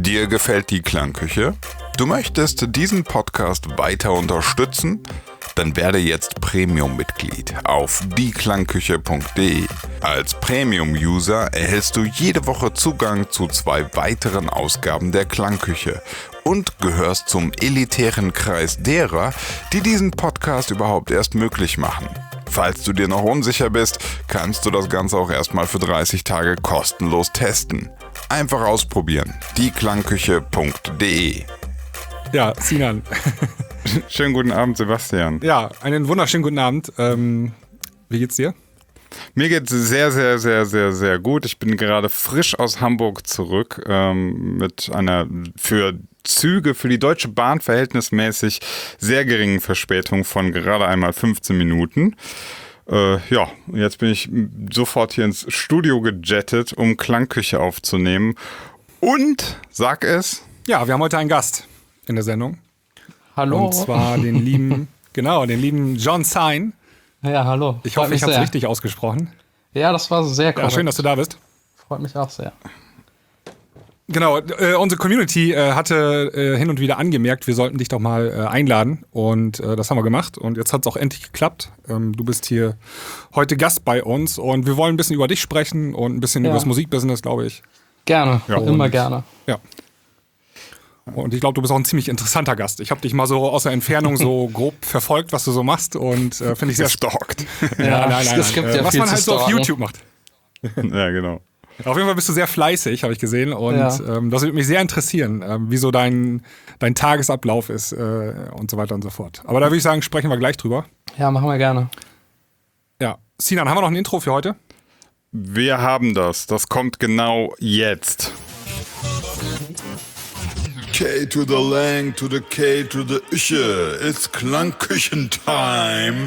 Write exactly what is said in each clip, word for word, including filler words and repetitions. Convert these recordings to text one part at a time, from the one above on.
Dir gefällt die Klangküche? Du möchtest diesen Podcast weiter unterstützen? Dann werde jetzt Premium-Mitglied auf die klangküche punkt de. Als Premium-User erhältst du jede Woche Zugang zu zwei weiteren Ausgaben der Klangküche und gehörst zum elitären Kreis derer, die diesen Podcast überhaupt erst möglich machen. Falls du dir noch unsicher bist, kannst du das Ganze auch erstmal für dreißig Tage kostenlos testen. Einfach ausprobieren. die klangküche punkt de. Ja, Sinan. Schönen guten Abend, Sebastian. Ja, einen wunderschönen guten Abend. Ähm, wie geht's dir? Mir geht's sehr, sehr, sehr, sehr, sehr gut. Ich bin gerade frisch aus Hamburg zurück ähm, mit einer für Züge, für die Deutsche Bahn verhältnismäßig sehr geringen Verspätung von gerade einmal fünfzehn Minuten. Äh, ja, jetzt bin ich sofort hier ins Studio gejettet, um Klangküche aufzunehmen. Und, sag es. Ja, wir haben heute einen Gast in der Sendung. Hallo. Und zwar den lieben, genau, den lieben John Sine. Ja, hallo. Ich hoffe, ich habe es richtig ausgesprochen. Ja, das war sehr korrekt. Ja, schön, dass du da bist. Freut mich auch sehr. Genau, äh, unsere Community äh, hatte äh, hin und wieder angemerkt, wir sollten dich doch mal äh, einladen. Und äh, das haben wir gemacht. Und jetzt hat es auch endlich geklappt. Ähm, du bist hier heute Gast bei uns. Und wir wollen ein bisschen über dich sprechen und ein bisschen Ja. über das Musikbusiness, glaube ich. Gerne, Ja, immer und- gerne. Ja. Und ich glaube, du bist auch ein ziemlich interessanter Gast. Ich habe dich mal so aus der Entfernung so grob verfolgt, was du so machst. Und äh, finde ich sehr Gestalkt. Ja, nein, nein, es gibt nein. ja Was viel man zu halt so auf stalken. YouTube macht. Ja, genau. Auf jeden Fall bist du sehr fleißig, habe ich gesehen. Und Ja. ähm, das würde mich sehr interessieren, ähm, wie so dein, dein Tagesablauf ist äh, und so weiter und so fort. Aber da würde ich sagen, sprechen wir gleich drüber. Ja, machen wir gerne. Ja. Sinan, haben wir noch ein Intro für heute? Wir haben das. Das kommt genau jetzt. K to the Lang to the K to the Ische. It's Klangküchen-Time.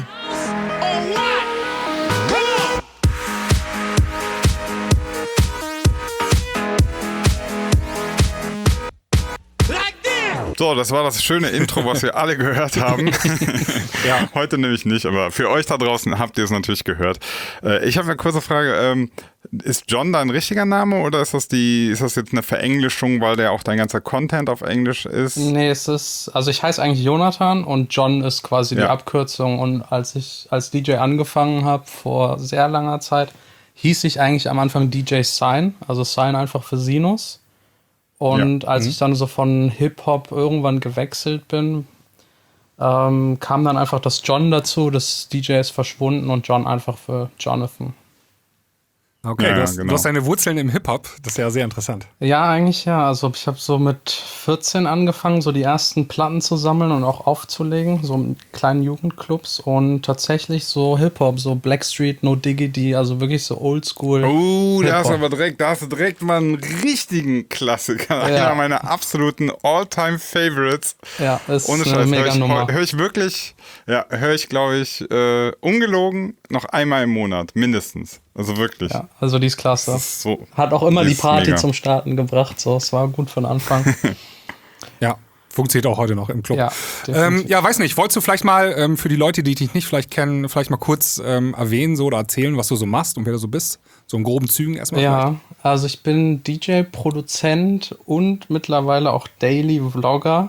So, das war das schöne Intro, was wir alle gehört haben. Ja. Heute nämlich nicht, aber für euch da draußen habt ihr es natürlich gehört. Äh, ich habe eine kurze Frage. Ähm, ist John dein richtiger Name oder ist das die, ist das jetzt eine Verenglischung, weil der auch dein ganzer Content auf Englisch ist? Nee, es ist, also ich heiße eigentlich Jonathan und John ist quasi die Ja. Abkürzung. Und als ich als D J angefangen habe, vor sehr langer Zeit, hieß ich eigentlich am Anfang D J Sine, also Sine einfach für Sinus. Und Ja. als Mhm. ich dann so von Hip-Hop irgendwann gewechselt bin, ähm, kam dann einfach das John dazu, das D J ist verschwunden und John einfach für Jonathan. Okay, Ja, du, hast, genau. du hast deine Wurzeln im Hip-Hop. Das ist ja sehr interessant. Ja, eigentlich ja. Also ich habe so mit vierzehn angefangen, so die ersten Platten zu sammeln und auch aufzulegen, so in kleinen Jugendclubs und tatsächlich so Hip-Hop, so Blackstreet, No Diggity, also wirklich so Oldschool. Oh, da hast, du Hip-Hop. aber direkt, da hast du direkt mal einen richtigen Klassiker. Ja. Einer meiner absoluten All-Time-Favorites. Ja, ist Ohne eine Scheiß, höre mega ich, Nummer. hör ich wirklich, ja, höre ich, glaube ich, äh, ungelogen noch einmal im Monat, mindestens. Also wirklich. Ja, also die ist klasse. Das ist so, Hat auch immer die ist Party mega. zum Starten gebracht, so, es war gut für den Anfang. Ja, funktioniert auch heute noch im Club. Ja, ähm, definitiv. ja, weiß nicht. Wolltest du vielleicht mal ähm, für die Leute, die dich nicht vielleicht kennen, vielleicht mal kurz ähm, erwähnen so, oder erzählen, was du so machst und wer du so bist? So in groben Zügen erstmal. Ja, also ich bin D J, Produzent und mittlerweile auch Daily Vlogger.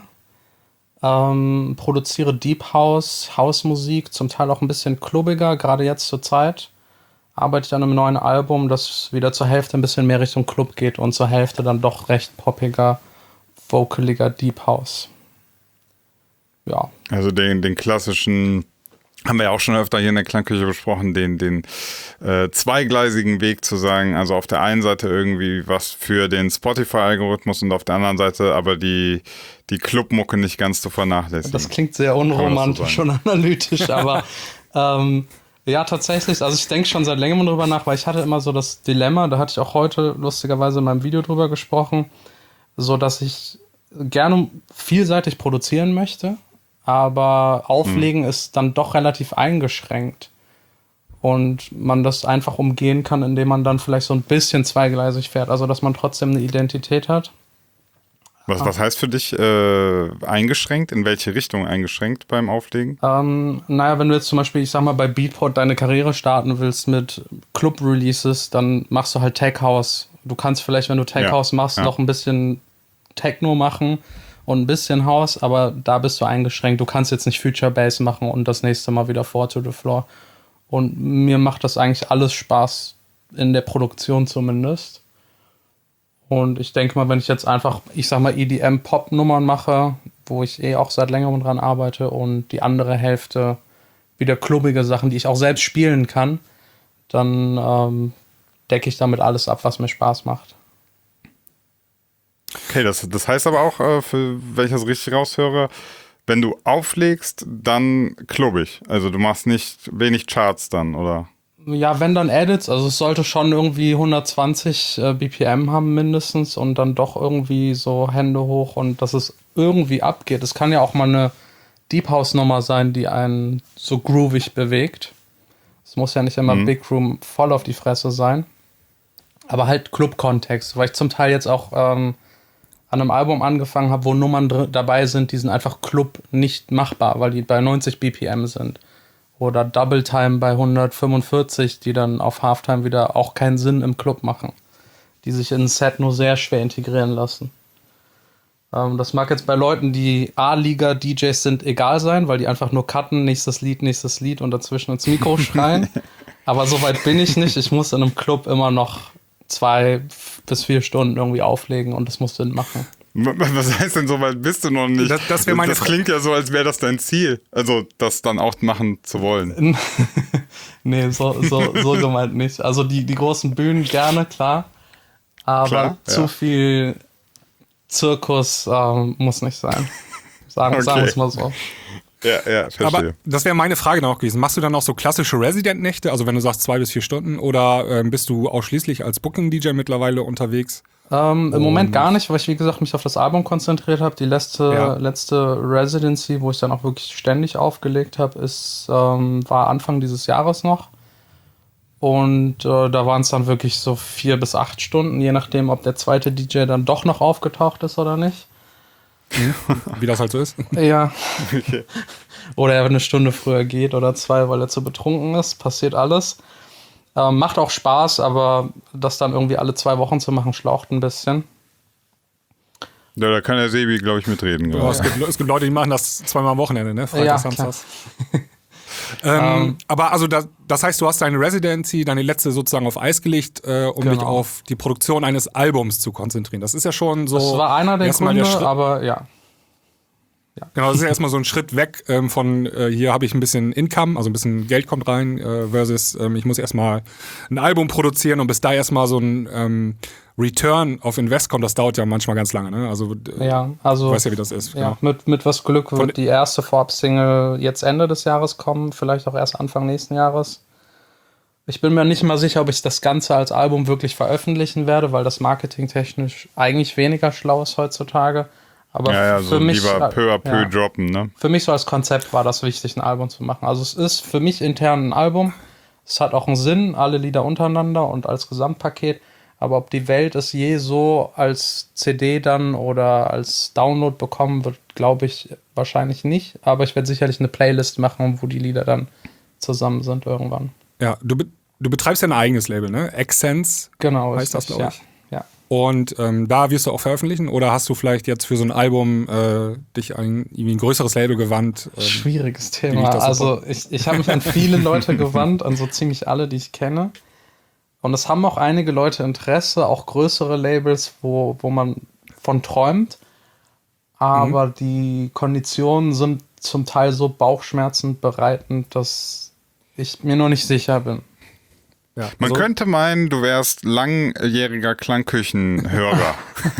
Ähm, produziere Deep House, Hausmusik, zum Teil auch ein bisschen klubbiger, gerade jetzt zur Zeit. Arbeite ich an einem neuen Album, das wieder zur Hälfte ein bisschen mehr Richtung Club geht und zur Hälfte dann doch recht poppiger, vocaliger Deep House. Ja, Also den, den klassischen, haben wir ja auch schon öfter hier in der Klangküche besprochen, den, den äh, zweigleisigen Weg zu sagen, also auf der einen Seite irgendwie was für den Spotify-Algorithmus und auf der anderen Seite aber die, die Clubmucke nicht ganz zu vernachlässigen. das klingt sehr man das so unromantisch und analytisch, aber ähm, ja, tatsächlich, also ich denke schon seit längerem drüber nach, weil ich hatte immer so das Dilemma, da hatte ich auch heute lustigerweise in meinem Video drüber gesprochen, so dass ich gerne vielseitig produzieren möchte, aber Auflegen Hm. ist dann doch relativ eingeschränkt und man das einfach umgehen kann, indem man dann vielleicht so ein bisschen zweigleisig fährt, also dass man trotzdem eine Identität hat. Was, was heißt für dich äh, eingeschränkt? In welche Richtung eingeschränkt beim Auflegen? Ähm, naja, wenn du jetzt zum Beispiel, ich sag mal, bei Beatport deine Karriere starten willst mit Club-Releases, dann machst du halt Tech House. Du kannst vielleicht, wenn du Tech Ja, House machst, ja. noch ein bisschen Techno machen und ein bisschen House, aber da bist du eingeschränkt. Du kannst jetzt nicht Future Bass machen und das nächste Mal wieder Four to the Floor. Und mir macht das eigentlich alles Spaß, in der Produktion zumindest. Und ich denke mal, wenn ich jetzt einfach, ich sag mal, E D M-Pop-Nummern mache, wo ich eh auch seit längerem dran arbeite und die andere Hälfte wieder klubbige Sachen, die ich auch selbst spielen kann, dann ähm, decke ich damit alles ab, was mir Spaß macht. Okay, das, das heißt aber auch, äh, für, wenn ich das richtig raushöre, wenn du auflegst, dann klubbig. Also du machst nicht wenig Charts dann, oder? Ja, wenn dann Edits, also es sollte schon irgendwie hundertzwanzig äh, B P M haben mindestens und dann doch irgendwie so Hände hoch und dass es irgendwie abgeht. Es kann ja auch mal eine Deep House Nummer sein, die einen so groovig bewegt. Es muss ja nicht immer mhm. Big Room voll auf die Fresse sein. Aber halt Club-Kontext, weil ich zum Teil jetzt auch ähm, an einem Album angefangen habe, wo Nummern dr- dabei sind, die sind einfach Club nicht machbar, weil die bei neunzig B P M sind. Oder Double Time bei hundertfünfundvierzig, die dann auf Halftime wieder auch keinen Sinn im Club machen. Die sich in ein Set nur sehr schwer integrieren lassen. Ähm, das mag jetzt bei Leuten, die A-Liga-D Js sind, egal sein, weil die einfach nur cutten, nächstes Lied, nächstes Lied und dazwischen ins Mikro schreien. Aber so weit bin ich nicht. Ich muss in einem Club immer noch zwei bis vier Stunden irgendwie auflegen und das muss Sinn machen. Was heißt denn, so weit bist du noch nicht? Das, das, meine das klingt ja so, als wäre das dein Ziel. Also, das dann auch machen zu wollen. Nee, so, so, so gemeint nicht. Also, die, die großen Bühnen gerne, klar. Aber klar, zu ja. viel Zirkus ähm, muss nicht sein. Sagen, okay. sagen wir es mal so. Ja, ja, verstehe. Aber das wäre meine Frage noch gewesen. Machst du dann auch so klassische Resident-Nächte? Also, wenn du sagst zwei bis vier Stunden? Oder ähm, bist du ausschließlich als Booking-D J mittlerweile unterwegs? Ähm, Im Moment gar nicht, weil ich, wie gesagt, mich auf das Album konzentriert habe. Die letzte, Ja. letzte Residency, wo ich dann auch wirklich ständig aufgelegt habe, ist, ähm, war Anfang dieses Jahres noch. Und äh, da waren es dann wirklich so vier bis acht Stunden, je nachdem, ob der zweite D J dann doch noch aufgetaucht ist oder nicht. Wie das halt so ist. Ja. Okay. Oder er eine Stunde früher geht oder zwei, weil er zu betrunken ist. Passiert alles. Ähm, macht auch Spaß, aber das dann irgendwie alle zwei Wochen zu machen, schlaucht ein bisschen. Ja, da kann der Sebi, glaube ich, mitreden. Ja, es, gibt, es gibt Leute, die machen das zweimal am Wochenende, ne? Freitag, Ja, Samstags. ähm, Ähm, aber also das, das heißt, du hast deine Residency, deine letzte sozusagen auf Eis gelegt, äh, um Genau. dich auf die Produktion eines Albums zu konzentrieren. Das ist ja schon so. Das war einer der erstmal Gründe, der Schritt, aber ja. Genau, das ist ja erstmal so ein Schritt weg ähm, von äh, hier habe ich ein bisschen Income, also ein bisschen Geld kommt rein, äh, versus ähm, ich muss erstmal ein Album produzieren und bis da erstmal so ein ähm, Return of Invest kommt, das dauert ja manchmal ganz lange. Ne? Also, äh, Ja, also du weißt ja, wie das ist. ja, Genau. mit, mit was Glück Von- wird die erste Vorab-Single jetzt Ende des Jahres kommen, vielleicht auch erst Anfang nächsten Jahres. Ich bin mir nicht mal sicher, ob ich das Ganze als Album wirklich veröffentlichen werde, weil das marketingtechnisch eigentlich weniger schlau ist heutzutage. Aber Ja, ja, für so mich, lieber peu à peu ja. droppen, ne? Für mich so als Konzept war das wichtig, ein Album zu machen. Also es ist für mich intern ein Album. Es hat auch einen Sinn, alle Lieder untereinander und als Gesamtpaket. Aber ob die Welt es je so als C D dann oder als Download bekommen wird, glaube ich wahrscheinlich nicht. Aber ich werde sicherlich eine Playlist machen, wo die Lieder dann zusammen sind irgendwann. Ja, du, be du betreibst ja ein eigenes Label, ne? Xsense Genau. heißt das, richtig, glaube ich. Ja. Ja. Und ähm, da wirst du auch veröffentlichen oder hast du vielleicht jetzt für so ein Album äh, dich an irgendwie ein größeres Label gewandt? Ähm, Schwieriges wie Thema. ich das so Also ich, ich habe mich an viele Leute gewandt, an so ziemlich alle, die ich kenne. Und es haben auch einige Leute Interesse, auch größere Labels, wo, wo man von träumt. Aber mhm. die Konditionen sind zum Teil so bauchschmerzend bereitend, dass ich mir noch nicht sicher bin. Ja, Man so. könnte meinen, du wärst langjähriger Klangküchenhörer.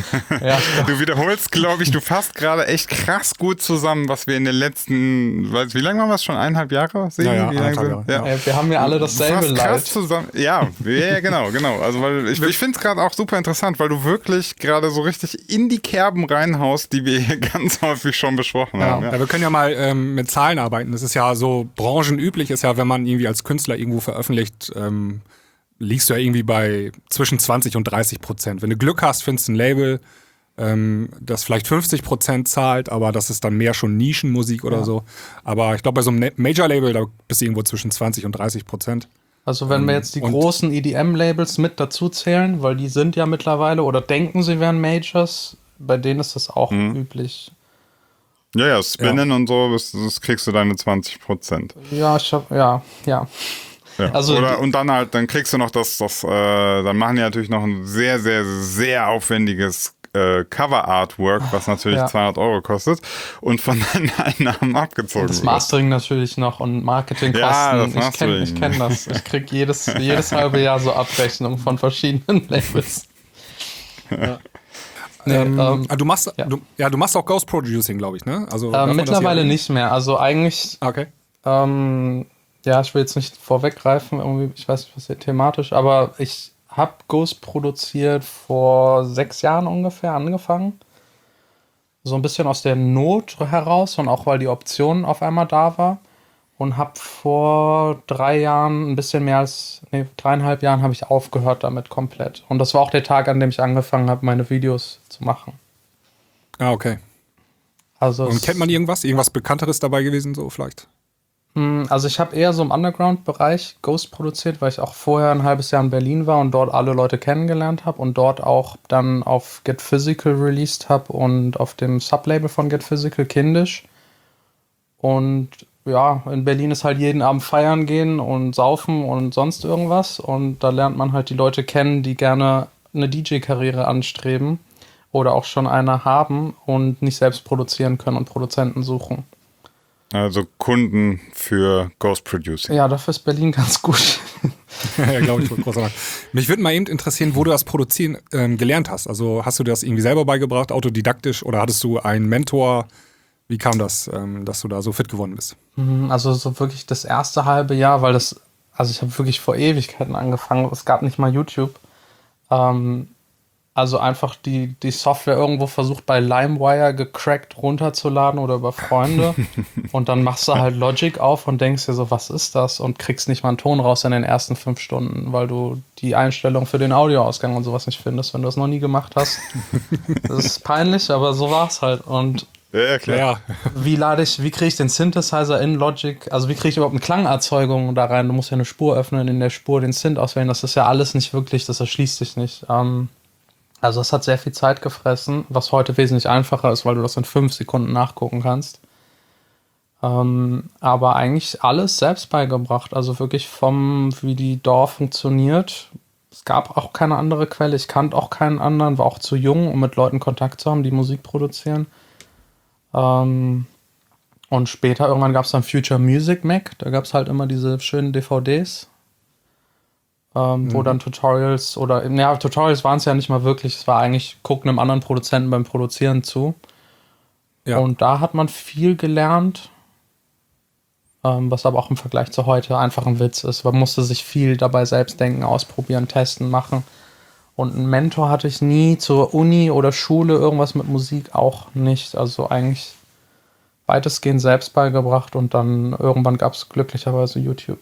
Ja, Du wiederholst, glaube ich, du fasst gerade echt krass gut zusammen, was wir in den letzten, weiß, wie lange waren wir es schon? Eineinhalb Jahre? Sehen? Ja, ja, wie lange eineinhalb sind- Jahre, ja. Ey, wir haben ja alle dasselbe Fast krass Leid. zusammen. Ja, ja, ja, genau, genau. Also weil ich, ich finde es gerade auch super interessant, weil du wirklich gerade so richtig in die Kerben reinhaust, die wir hier ganz häufig schon besprochen Ja. haben. Ja. Ja, wir können ja mal ähm, mit Zahlen arbeiten. Das ist ja so branchenüblich, ist ja, wenn man irgendwie als Künstler irgendwo veröffentlicht, ähm, liegst du ja irgendwie bei zwischen zwanzig und dreißig Prozent. Wenn du Glück hast, findest du ein Label, ähm, das vielleicht fünfzig Prozent zahlt, aber das ist dann mehr schon Nischenmusik oder Ja. so. Aber ich glaube, bei so einem Major-Label, da bist du irgendwo zwischen zwanzig und dreißig Prozent. Also wenn wir jetzt die Und- großen E D M-Labels mit dazu zählen, weil die sind ja mittlerweile oder denken, sie wären Majors, bei denen ist das auch mhm. üblich. Ja, ja, Spinnen ja. und so, das, das kriegst du deine zwanzig Prozent. Ja, ich hab, ja, ja. Ja. Also, Oder, und dann halt, dann kriegst du noch das, das äh, dann machen die natürlich noch ein sehr, sehr, sehr aufwendiges äh, Cover-Artwork, was natürlich ja. zweihundert Euro kostet und von deinen Einnahmen abgezogen und das wird. Mastering natürlich noch und Marketingkosten. Ja, das ich kenne ich kenn das. Ich krieg jedes, jedes halbe Jahr so Abrechnungen von verschiedenen Labels. Ja. Nee, ähm, ähm, du machst ja. Du, ja, du machst auch Ghost Producing, glaube ich, ne? Also äh, mittlerweile nicht mehr. Also eigentlich, okay. ähm, ja, ich will jetzt nicht vorweggreifen, irgendwie, ich weiß nicht, was hier thematisch, aber ich habe Ghost produziert vor sechs Jahren ungefähr angefangen. So ein bisschen aus der Not heraus und auch weil die Option auf einmal da war. Und habe vor drei Jahren, ein bisschen mehr als, nee, dreieinhalb Jahren habe ich aufgehört damit komplett. Und das war auch der Tag, an dem ich angefangen habe, meine Videos zu machen. Ah, okay. Also und kennt man irgendwas? Irgendwas Bekannteres dabei gewesen, so vielleicht? Also ich habe eher so im Underground-Bereich Ghost produziert, weil ich auch vorher ein halbes Jahr in Berlin war und dort alle Leute kennengelernt habe und dort auch dann auf Get Physical released habe und auf dem Sublabel von Get Physical Kindisch. Und ja, in Berlin ist halt jeden Abend feiern gehen und saufen und sonst irgendwas. Und da lernt man halt die Leute kennen, die gerne eine D J-Karriere anstreben oder auch schon eine haben und nicht selbst produzieren können und Produzenten suchen. Also Kunden für Ghost Producing. Ja, dafür ist Berlin ganz gut. Ja, glaube ich, großer Dank. Mich würde mal eben interessieren, wo du das Produzieren ähm, gelernt hast. Also hast du das irgendwie selber beigebracht, autodidaktisch, oder hattest du einen Mentor? Wie kam das, ähm, dass du da so fit geworden bist? Also so wirklich das erste halbe Jahr, weil das, also ich habe wirklich vor Ewigkeiten angefangen, es gab nicht mal YouTube. Ähm, also einfach die, die Software irgendwo versucht bei LimeWire gecrackt runterzuladen oder über Freunde und dann machst du halt Logic auf und denkst dir so, was ist das? Und kriegst nicht mal einen Ton raus in den ersten fünf Stunden, weil du die Einstellung für den Audioausgang und sowas nicht findest, wenn du das noch nie gemacht hast. Das ist peinlich, aber so war's halt. Und Ja, ja, klar. Ja. wie lade ich, wie kriege ich den Synthesizer in Logic, also wie kriege ich überhaupt eine Klangerzeugung da rein? Du musst ja eine Spur öffnen, in der Spur den Synth auswählen, das ist ja alles nicht wirklich, das erschließt sich nicht. Ähm, also es hat sehr viel Zeit gefressen, was heute wesentlich einfacher ist, weil du das in fünf Sekunden nachgucken kannst. Ähm, aber eigentlich alles selbst beigebracht, also wirklich vom, wie die D A W funktioniert. Es gab auch keine andere Quelle, ich kannte auch keinen anderen, war auch zu jung, um mit Leuten Kontakt zu haben, die Musik produzieren. Ähm, und später, irgendwann gab es dann Future Music Mac, da gab es halt immer diese schönen D V Ds, ähm, mhm. wo dann Tutorials oder, ja, Tutorials waren es ja nicht mal wirklich, es war eigentlich, gucken einem anderen Produzenten beim Produzieren zu. Ja. Und da hat man viel gelernt, ähm, was aber auch im Vergleich zu heute einfach ein Witz ist. Man musste sich viel dabei selbst denken, ausprobieren, testen, machen. Und einen Mentor hatte ich nie, zur Uni oder Schule, irgendwas mit Musik auch nicht. Also eigentlich weitestgehend selbst beigebracht und dann irgendwann gab es glücklicherweise YouTube.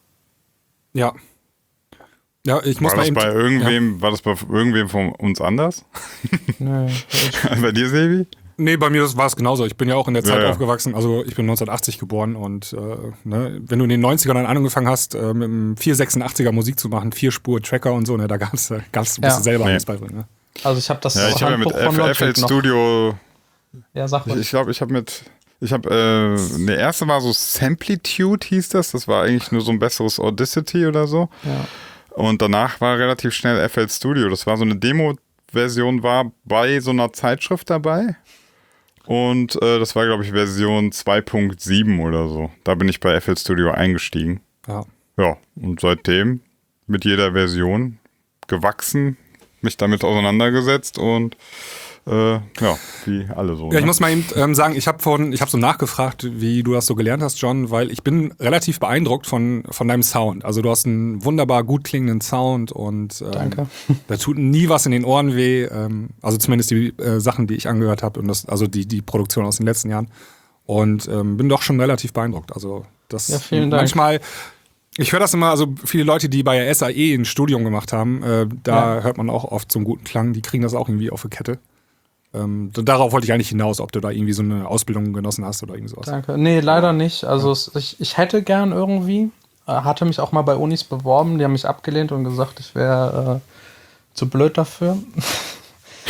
Ja. Ja, ich muss war mal das eben, bei irgendwem, ja. war das bei irgendwem von uns anders? Nee. Bei dir, Sebi? Nee, bei mir war es genauso. Ich bin ja auch in der Zeit ja, ja. aufgewachsen. Also ich bin neunzehnhundertachtzig geboren und äh, ne, wenn du in den neunzigern dann angefangen hast, äh, mit einem vier sechsundachtziger Musik zu machen, vier Spur Tracker und so, ne, da gab's, äh, gab's, du musst ja. selber nee. alles beibringen. Ne? Also ich habe das ja, ich habe ja mit F- F L Studio. Ja, sag mal. Ich glaube, ich habe mit. Ich habe, äh, der erste war so Samplitude hieß das. Das war eigentlich nur so ein besseres Audacity oder so. Ja. Und danach war relativ schnell F L Studio. Das war so eine Demo-Version, war bei so einer Zeitschrift dabei. Und äh, das war, glaube ich, Version zwei Punkt sieben oder so. Da bin ich bei F L Studio eingestiegen. Ja. Ja, und seitdem mit jeder Version gewachsen, mich damit auseinandergesetzt und äh, ja, wie alle so. Ja, ich ne? muss mal eben ähm, sagen, ich habe von, ich habe so nachgefragt, wie du das so gelernt hast, John, weil ich bin relativ beeindruckt von, von deinem Sound. Also du hast einen wunderbar gut klingenden Sound und ähm, Danke. Da tut nie was in den Ohren weh. Ähm, also zumindest die äh, Sachen, die ich angehört habe und das, also die, die Produktion aus den letzten Jahren. Und ähm, bin doch schon relativ beeindruckt. Also das ja, vielen Dank. Manchmal. Ich höre das immer, also viele Leute, die bei der S A E ein Studium gemacht haben, äh, da ja. hört man auch oft so einen guten Klang, die kriegen das auch irgendwie auf die Kette. Ähm, darauf wollte ich eigentlich hinaus, ob du da irgendwie so eine Ausbildung genossen hast oder irgendwie sowas. Danke. Nee, leider nicht. Also ja. ich, ich hätte gern irgendwie, äh, hatte mich auch mal bei Unis beworben, die haben mich abgelehnt und gesagt, ich wäre äh, zu blöd dafür.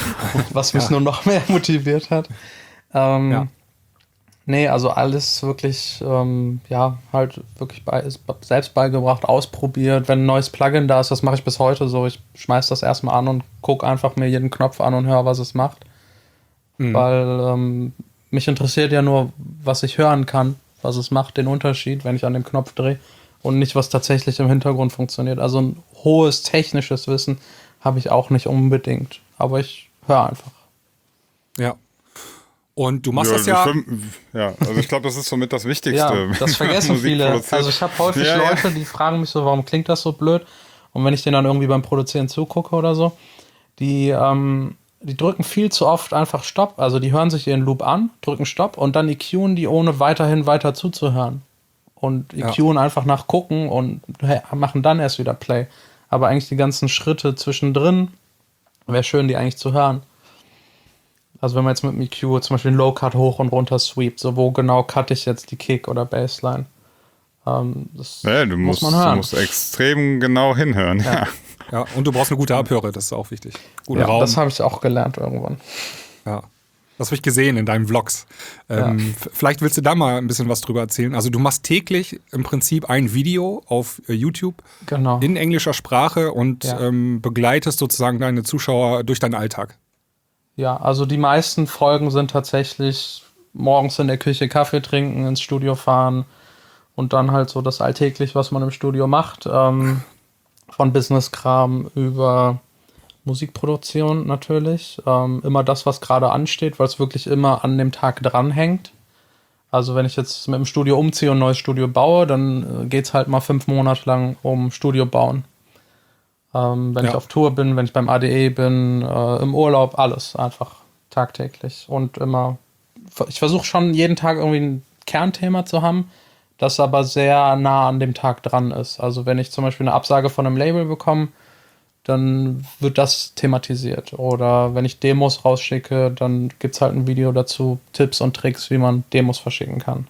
was mich ja. nur noch mehr motiviert hat. Ähm, ja. Nee, also alles wirklich, ähm, ja, halt wirklich bei, ist selbst beigebracht, ausprobiert. Wenn ein neues Plugin da ist, das mache ich bis heute so. Ich schmeiß das erstmal an und gucke einfach mir jeden Knopf an und höre, was es macht. Mhm. Weil ähm, mich interessiert ja nur, was ich hören kann, was es macht, den Unterschied, wenn ich an dem Knopf drehe und nicht, was tatsächlich im Hintergrund funktioniert. Also ein hohes technisches Wissen habe ich auch nicht unbedingt, aber ich höre einfach. Ja. Und du machst ja, das ja... Film, ja, also ich glaube, das ist somit das Wichtigste. Ja, das vergessen viele. Also ich habe häufig ja, Leute, die fragen mich so, warum klingt das so blöd? Und wenn ich denen dann irgendwie beim Produzieren zugucke oder so, die, ähm, die drücken viel zu oft einfach Stopp. Also die hören sich ihren Loop an, drücken Stopp und dann EQen die, ohne weiterhin weiter zuzuhören. Und EQen ja. einfach nach gucken und machen dann erst wieder Play. Aber eigentlich die ganzen Schritte zwischendrin, wäre schön, die eigentlich zu hören. Also wenn man jetzt mit dem E Q zum Beispiel den Low-Cut hoch und runter sweept, so wo genau cutte ich jetzt die Kick oder Bassline? Ähm, das ja, du muss musst, man hören. Du musst extrem genau hinhören. Ja, ja. ja und du brauchst eine gute Abhöre, das ist auch wichtig. Guter ja, Raum. Das habe ich auch gelernt irgendwann. Ja, das habe ich gesehen in deinen Vlogs. Ähm, ja. Vielleicht willst du da mal ein bisschen was drüber erzählen. Also du machst täglich im Prinzip ein Video auf YouTube genau. in englischer Sprache und ja. ähm, begleitest sozusagen deine Zuschauer durch deinen Alltag. Ja, also die meisten Folgen sind tatsächlich morgens in der Küche Kaffee trinken, ins Studio fahren und dann halt so das alltäglich, was man im Studio macht. Ähm, von Business-Kram über Musikproduktion natürlich. Ähm, immer das, was gerade ansteht, weil es wirklich immer an dem Tag dranhängt. Also wenn ich jetzt mit dem Studio umziehe und ein neues Studio baue, dann äh, geht es halt mal fünf Monate lang um Studio bauen. Ähm, wenn ja. ich auf Tour bin, wenn ich beim A D E bin, äh, im Urlaub, alles einfach tagtäglich. Und immer, ich versuche schon jeden Tag irgendwie ein Kernthema zu haben, das aber sehr nah an dem Tag dran ist. Also wenn ich zum Beispiel eine Absage von einem Label bekomme, dann wird das thematisiert. Oder wenn ich Demos rausschicke, dann gibt es halt ein Video dazu, Tipps und Tricks, wie man Demos verschicken kann.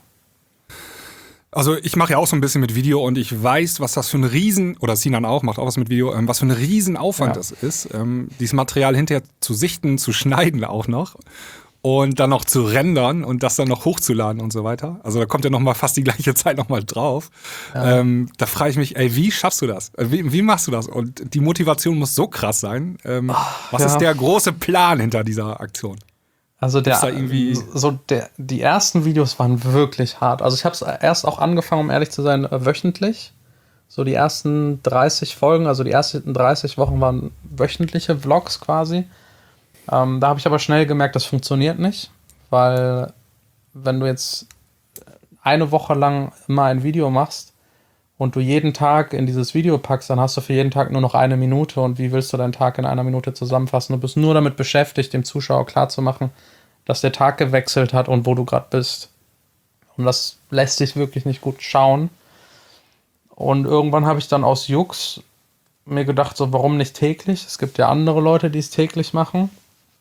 Also ich mache ja auch so ein bisschen mit Video und ich weiß, was das für ein Riesen, oder Sinan auch, macht auch was mit Video, ähm, was für ein Riesenaufwand ja. das ist, ähm, dieses Material hinterher zu sichten, zu schneiden auch noch und dann noch zu rendern und das dann noch hochzuladen und so weiter. Also da kommt ja noch mal fast die gleiche Zeit noch mal drauf. Ja. Ähm, da frage ich mich, ey, wie schaffst du das? Wie, wie machst du das? Und die Motivation muss so krass sein. Ähm, Ach, was ja. ist der große Plan hinter dieser Aktion? Also der, so der, die ersten Videos waren wirklich hart. Also ich habe es erst auch angefangen, um ehrlich zu sein, wöchentlich. So die ersten dreißig Folgen, also die ersten dreißig Wochen waren wöchentliche Vlogs quasi. Ähm, da habe ich aber schnell gemerkt, das funktioniert nicht. Weil wenn du jetzt eine Woche lang immer ein Video machst und du jeden Tag in dieses Video packst, dann hast du für jeden Tag nur noch eine Minute. Und wie willst du deinen Tag in einer Minute zusammenfassen? Du bist nur damit beschäftigt, dem Zuschauer klarzumachen, dass der Tag gewechselt hat und wo du gerade bist. Und das lässt sich wirklich nicht gut schauen. Und irgendwann habe ich dann aus Jux mir gedacht, so warum nicht täglich? Es gibt ja andere Leute, die es täglich machen.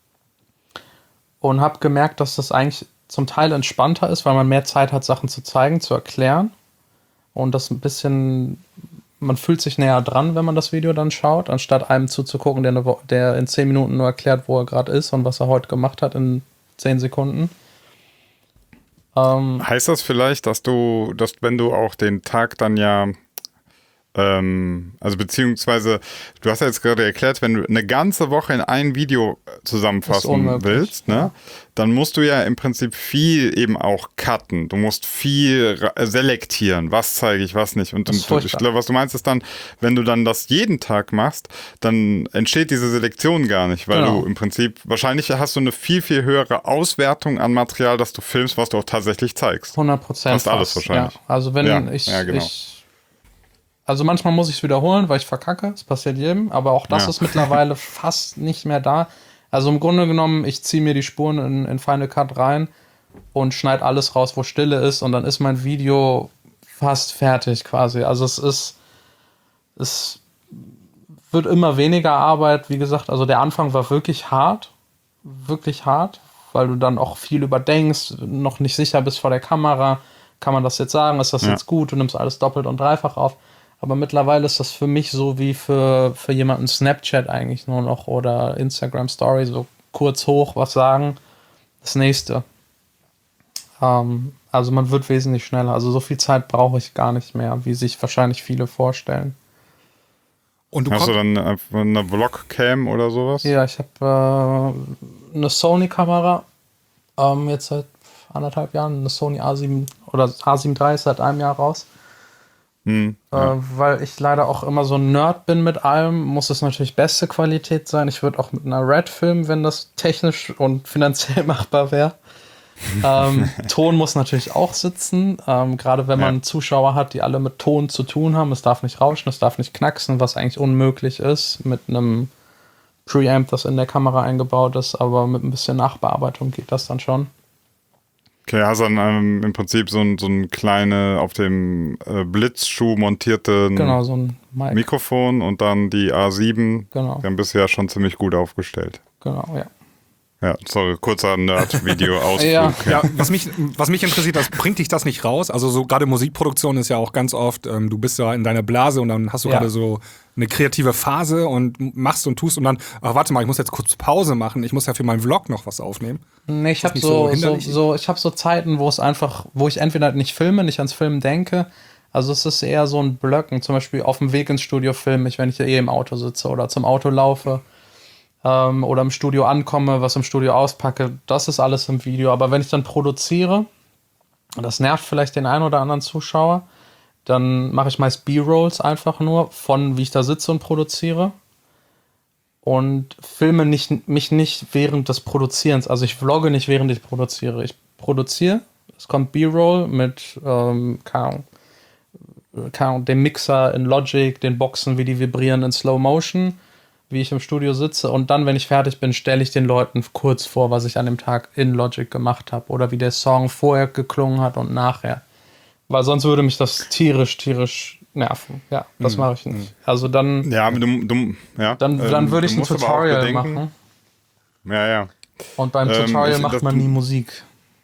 Und habe gemerkt, dass das eigentlich zum Teil entspannter ist, weil man mehr Zeit hat, Sachen zu zeigen, zu erklären. Und das ein bisschen, man fühlt sich näher dran, wenn man das Video dann schaut, anstatt einem zuzugucken, der, eine, der in zehn Minuten nur erklärt, wo er gerade ist und was er heute gemacht hat in zehn Sekunden. Ähm, heißt das vielleicht, dass du, dass wenn du auch den Tag dann ja, ähm, also beziehungsweise, du hast ja jetzt gerade erklärt, wenn du eine ganze Woche in ein Video zusammenfassen willst, ne, ja. dann musst du ja im Prinzip viel eben auch cutten. Du musst viel selektieren, was zeige ich, was nicht. Und, und ich glaube, was du meinst, ist dann, wenn du dann das jeden Tag machst, dann entsteht diese Selektion gar nicht, weil genau. du im Prinzip, wahrscheinlich hast du eine viel, viel höhere Auswertung an Material, das du filmst, was du auch tatsächlich zeigst. hundert Prozent. Fast alles wahrscheinlich. Ja. Also wenn ja. ich, ja, genau. ich Also manchmal muss ich es wiederholen, weil ich verkacke. Das passiert jedem. Aber auch das ja. ist mittlerweile fast nicht mehr da. Also im Grunde genommen, ich ziehe mir die Spuren in, in Final Cut rein und schneide alles raus, wo Stille ist. Und dann ist mein Video fast fertig quasi. Also es ist, es wird immer weniger Arbeit. Wie gesagt, also der Anfang war wirklich hart. Wirklich hart. Weil du dann auch viel überdenkst, noch nicht sicher bist vor der Kamera. Kann man das jetzt sagen? Ist das ja. jetzt gut? Du nimmst alles doppelt und dreifach auf. Aber mittlerweile ist das für mich so wie für, für jemanden Snapchat eigentlich nur noch oder Instagram Story, so kurz hoch, was sagen, das nächste. Ähm, also man wird wesentlich schneller. Also so viel Zeit brauche ich gar nicht mehr, wie sich wahrscheinlich viele vorstellen. Und du Hast du komm- dann eine, eine Vlog-Cam oder sowas? Ja, ich habe äh, eine Sony-Kamera, ähm, jetzt seit anderthalb Jahren, eine Sony A sieben oder A sieben drei ist seit einem Jahr raus. Hm, Äh, ja. weil ich leider auch immer so ein Nerd bin mit allem, muss es natürlich beste Qualität sein. Ich würde auch mit einer Red filmen, wenn das technisch und finanziell machbar wäre. ähm, Ton muss natürlich auch sitzen, ähm, gerade wenn man Ja. Zuschauer hat, die alle mit Ton zu tun haben. Es darf nicht rauschen, es darf nicht knacksen, was eigentlich unmöglich ist mit einem Preamp, das in der Kamera eingebaut ist, aber mit ein bisschen Nachbearbeitung geht das dann schon. Okay, hast dann ähm, im Prinzip so ein, so ein kleine auf dem äh, Blitzschuh montierten Genau, so ein Mic. Mikrofon und dann die A sieben. Genau. Dann bist du ja schon ziemlich gut aufgestellt. Genau, ja. Ja, sorry, kurzer Nerd-Video-Ausflug. Ja. Ja, was mich, was mich interessiert, das bringt dich das nicht raus? Also so gerade Musikproduktion ist ja auch ganz oft, ähm, du bist ja in deiner Blase und dann hast du Ja. gerade so eine kreative Phase und machst und tust und dann, ach warte mal, ich muss jetzt kurz Pause machen, ich muss ja für meinen Vlog noch was aufnehmen. Nee, ich das habe nicht so, so so, hinderlich? so, ich hab so Zeiten, wo es einfach, wo ich entweder nicht filme, nicht ans Filmen denke. Also es ist eher so ein Blöcken. Zum Beispiel auf dem Weg ins Studio filme ich, wenn ich eh im Auto sitze oder zum Auto laufe. Ähm, oder im Studio ankomme, was im Studio auspacke. Das ist alles im Video. Aber wenn ich dann produziere, und das nervt vielleicht den einen oder anderen Zuschauer, dann mache ich meist B-Rolls einfach nur von, wie ich da sitze und produziere. Und filme nicht, mich nicht während des Produzierens. Also ich vlogge nicht, während ich produziere. Ich produziere, es kommt B-Roll mit ähm, keine Ahnung, keine Ahnung, dem Mixer in Logic, den Boxen, wie die vibrieren in Slow Motion, wie ich im Studio sitze. Und dann, wenn ich fertig bin, stelle ich den Leuten kurz vor, was ich an dem Tag in Logic gemacht habe. Oder wie der Song vorher geklungen hat und nachher. Weil sonst würde mich das tierisch, tierisch nerven. Ja, das mache ich nicht. Also dann... Ja, aber du, du ja. Dann, dann ähm, würde ich du ein musst aber auch Tutorial bedenken- machen. Ja, ja. Und beim Ähm, Tutorial ich- macht das- man nie Musik.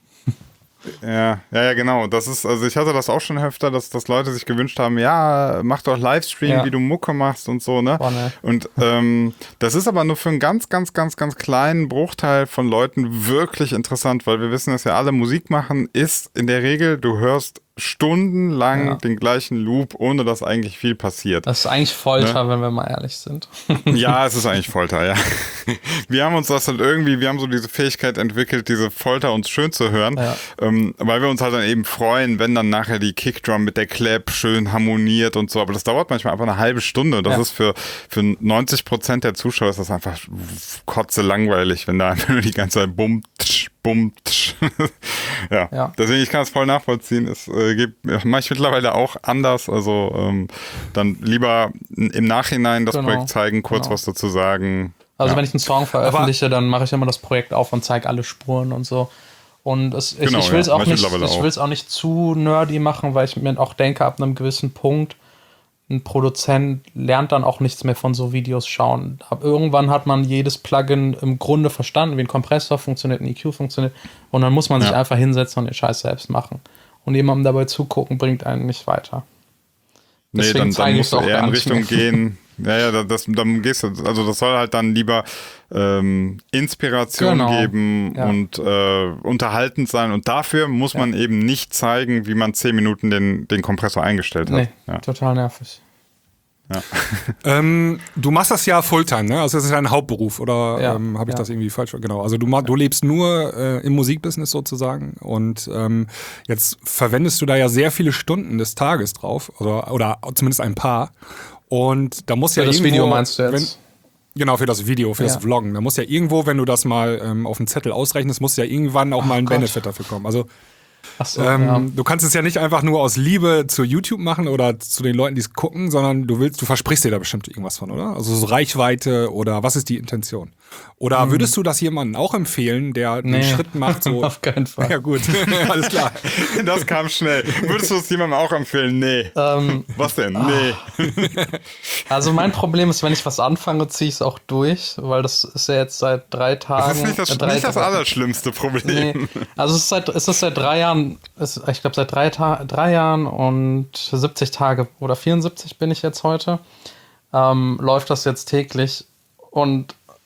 Ja, ja, ja, genau. Das ist, also ich hatte das auch schon öfter, dass, dass Leute sich gewünscht haben, ja, mach doch Livestream, Ja. wie du Mucke machst und so, ne? Boah, ne. Und ähm, das ist aber nur für einen ganz, ganz, ganz, ganz kleinen Bruchteil von Leuten wirklich interessant, weil wir wissen, dass ja alle Musik machen, ist in der Regel, du hörst stundenlang Ja. den gleichen Loop, ohne dass eigentlich viel passiert. Das ist eigentlich Folter, wenn wir mal ehrlich sind. Ja, es ist eigentlich Folter, ja. Wir haben uns das halt irgendwie, wir haben so diese Fähigkeit entwickelt, diese Folter uns schön zu hören, Ja. ähm, weil wir uns halt dann eben freuen, wenn dann nachher die Kickdrum mit der Clap schön harmoniert und so, aber das dauert manchmal einfach eine halbe Stunde. Das Ja. ist für, für neunzig Prozent der Zuschauer ist das einfach kotze langweilig, wenn da einfach nur die ganze Zeit bumm, tsch, bumm, tsch. ja. Ja. Deswegen, ich kann es voll nachvollziehen. Es äh, gibt, mache ich mittlerweile auch anders, also ähm, dann lieber im Nachhinein das Genau. Projekt zeigen, kurz Genau. was dazu sagen. Also Ja. wenn ich einen Song veröffentliche, dann mache ich immer das Projekt auf und zeige alle Spuren und so. Und es, ich, Genau, ich will es ja, auch mach ich nicht, mittlerweile ich auch. will es auch nicht zu nerdy machen, weil ich mir auch denke, ab einem gewissen Punkt, ein Produzent lernt dann auch nichts mehr von so Videos schauen. Ab irgendwann hat man jedes Plugin im Grunde verstanden, wie ein Kompressor funktioniert, ein E Q funktioniert. Und dann muss man sich Ja. einfach hinsetzen und den Scheiß selbst machen. Und jemandem dabei zugucken, bringt einen nicht weiter. Nee, Deswegen dann, dann zeige musst ich's du auch eher gar in nicht Richtung mehr. gehen. Ja, ja, das, dann gehst du, also das soll halt dann lieber ähm, Inspiration Genau. geben Ja. und äh, unterhaltend sein. Und dafür muss man eben nicht zeigen, wie man zehn Minuten den, den Kompressor eingestellt hat. Nee, Ja. total nervig. Ähm, du machst das ja Fulltime, ne? Also das ist dein Hauptberuf, oder Ja, ähm, habe ich ja. das irgendwie falsch? Genau. Also du, ma- du lebst nur äh, im Musikbusiness sozusagen und ähm, jetzt verwendest du da ja sehr viele Stunden des Tages drauf, oder, oder zumindest ein paar. Und da muss Für ja das irgendwo, Video meinst du jetzt? Wenn, genau, für das Video, für Ja. das Vloggen. Da muss ja irgendwo, wenn du das mal ähm, auf einen Zettel ausrechnest, muss ja irgendwann auch mal ein Gott. Benefit dafür kommen. Also Ach so, ähm, ja. du kannst es ja nicht einfach nur aus Liebe zu YouTube machen oder zu den Leuten, die es gucken, sondern du willst, du versprichst dir da bestimmt irgendwas von, oder? Also so Reichweite oder was ist die Intention? Oder würdest du das jemandem auch empfehlen, der den Nee. Schritt macht, so. Auf keinen Fall. Ja, gut, alles klar. Das kam schnell. Würdest du es jemandem auch empfehlen? Nee. Ähm, Was denn? Nee. also mein Problem ist, wenn ich was anfange, ziehe ich es auch durch, weil das ist ja jetzt seit drei Tagen. Das ist nicht das, äh, drei nicht das Tagen- allerschlimmste Problem. Nee. Also es ist seit, es ist seit drei Jahren, es, ich glaube seit drei, Ta- drei Jahren und siebzig Tage oder vierundsiebzig bin ich jetzt heute, ähm, läuft das jetzt täglich und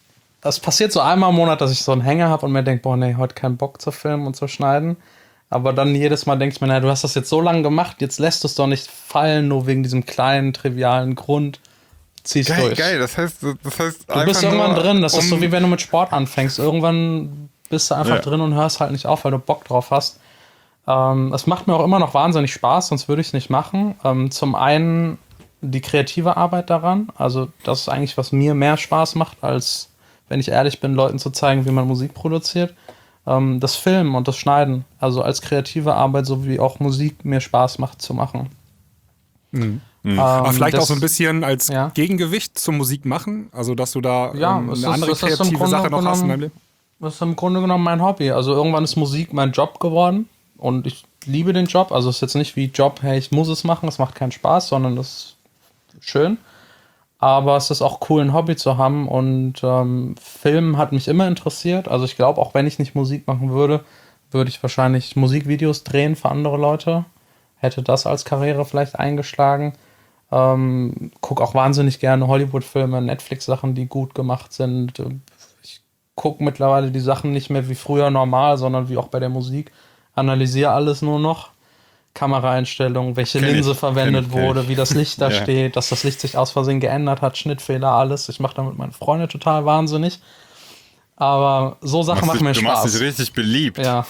es passiert so einmal im Monat, dass ich so einen Hänger habe und mir denke, boah, nee, heute keinen Bock zu filmen und zu schneiden. Aber dann jedes Mal denke ich mir, naja, du hast das jetzt so lange gemacht, jetzt lässt du es doch nicht fallen, nur wegen diesem kleinen, trivialen Grund. Ziehst geil, durch. Geil, das heißt, das heißt du bist irgendwann drin, das um ist so wie wenn du mit Sport anfängst. Irgendwann bist du einfach ja. drin und hörst halt nicht auf, weil du Bock drauf hast. Ähm, es macht mir auch immer noch wahnsinnig Spaß, sonst würde ich es nicht machen. Ähm, zum einen die kreative Arbeit daran, also das ist eigentlich, was mir mehr Spaß macht, als, wenn ich ehrlich bin, Leuten zu zeigen, wie man Musik produziert. Ähm, das Filmen und das Schneiden, also als kreative Arbeit, so wie auch Musik mir Spaß macht zu machen. Mhm. Mhm. Ähm, Aber vielleicht das, auch so ein bisschen als ja. Gegengewicht zur Musik machen, also dass du da ja, ähm, eine ist, andere kreative Sache noch hast in deinem Leben. Das ist im Grunde genommen mein Hobby. Also irgendwann ist Musik mein Job geworden und ich liebe den Job. Also es ist jetzt nicht wie Job, hey, ich muss es machen, es macht keinen Spaß, sondern das ist schön. Aber es ist auch cool, ein Hobby zu haben und ähm, Film hat mich immer interessiert. Also ich glaube, auch wenn ich nicht Musik machen würde, würde ich wahrscheinlich Musikvideos drehen für andere Leute. Hätte das als Karriere vielleicht eingeschlagen. Ähm, guck auch wahnsinnig gerne Hollywood-Filme, Netflix-Sachen, die gut gemacht sind. Ich gucke mittlerweile die Sachen nicht mehr wie früher normal, sondern wie auch bei der Musik. Analysiere alles nur noch. Kameraeinstellungen, welche kenn Linse ich, verwendet ich, wurde, ich. wie das Licht da ja. steht, dass das Licht sich aus Versehen geändert hat, Schnittfehler, alles. Ich mache damit meine Freunde total wahnsinnig. Aber so Sachen machen mir du Spaß. Du machst dich richtig beliebt. Ja.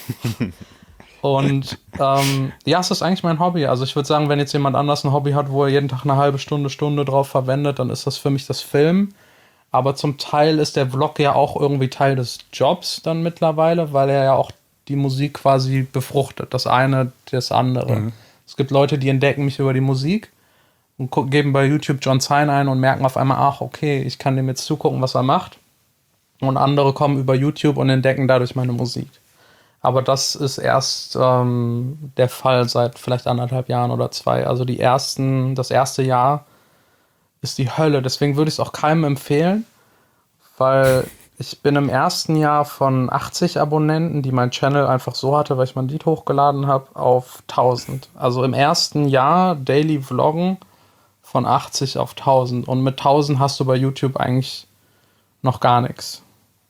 Und ähm, ja, es ist eigentlich mein Hobby. Also ich würde sagen, wenn jetzt jemand anders ein Hobby hat, wo er jeden Tag eine halbe Stunde, Stunde drauf verwendet, dann ist das für mich das Film. Aber zum Teil ist der Vlog ja auch irgendwie Teil des Jobs dann mittlerweile, weil er ja auch die Musik quasi befruchtet. Das eine, das andere. Mhm. Es gibt Leute, die entdecken mich über die Musik und geben bei YouTube John Zine ein und merken auf einmal, ach, okay, ich kann dem jetzt zugucken, was er macht. Und andere kommen über YouTube und entdecken dadurch meine Musik. Aber das ist erst ähm, der Fall seit vielleicht anderthalb Jahren oder zwei. Also die ersten, das erste Jahr ist die Hölle. Deswegen würde ich es auch keinem empfehlen, weil ich bin im ersten Jahr von achtzig Abonnenten, die mein Channel einfach so hatte, weil ich mein Lied hochgeladen habe, auf tausend. Also im ersten Jahr Daily Vloggen von achtzig auf tausend. Und mit tausend hast du bei YouTube eigentlich noch gar nichts.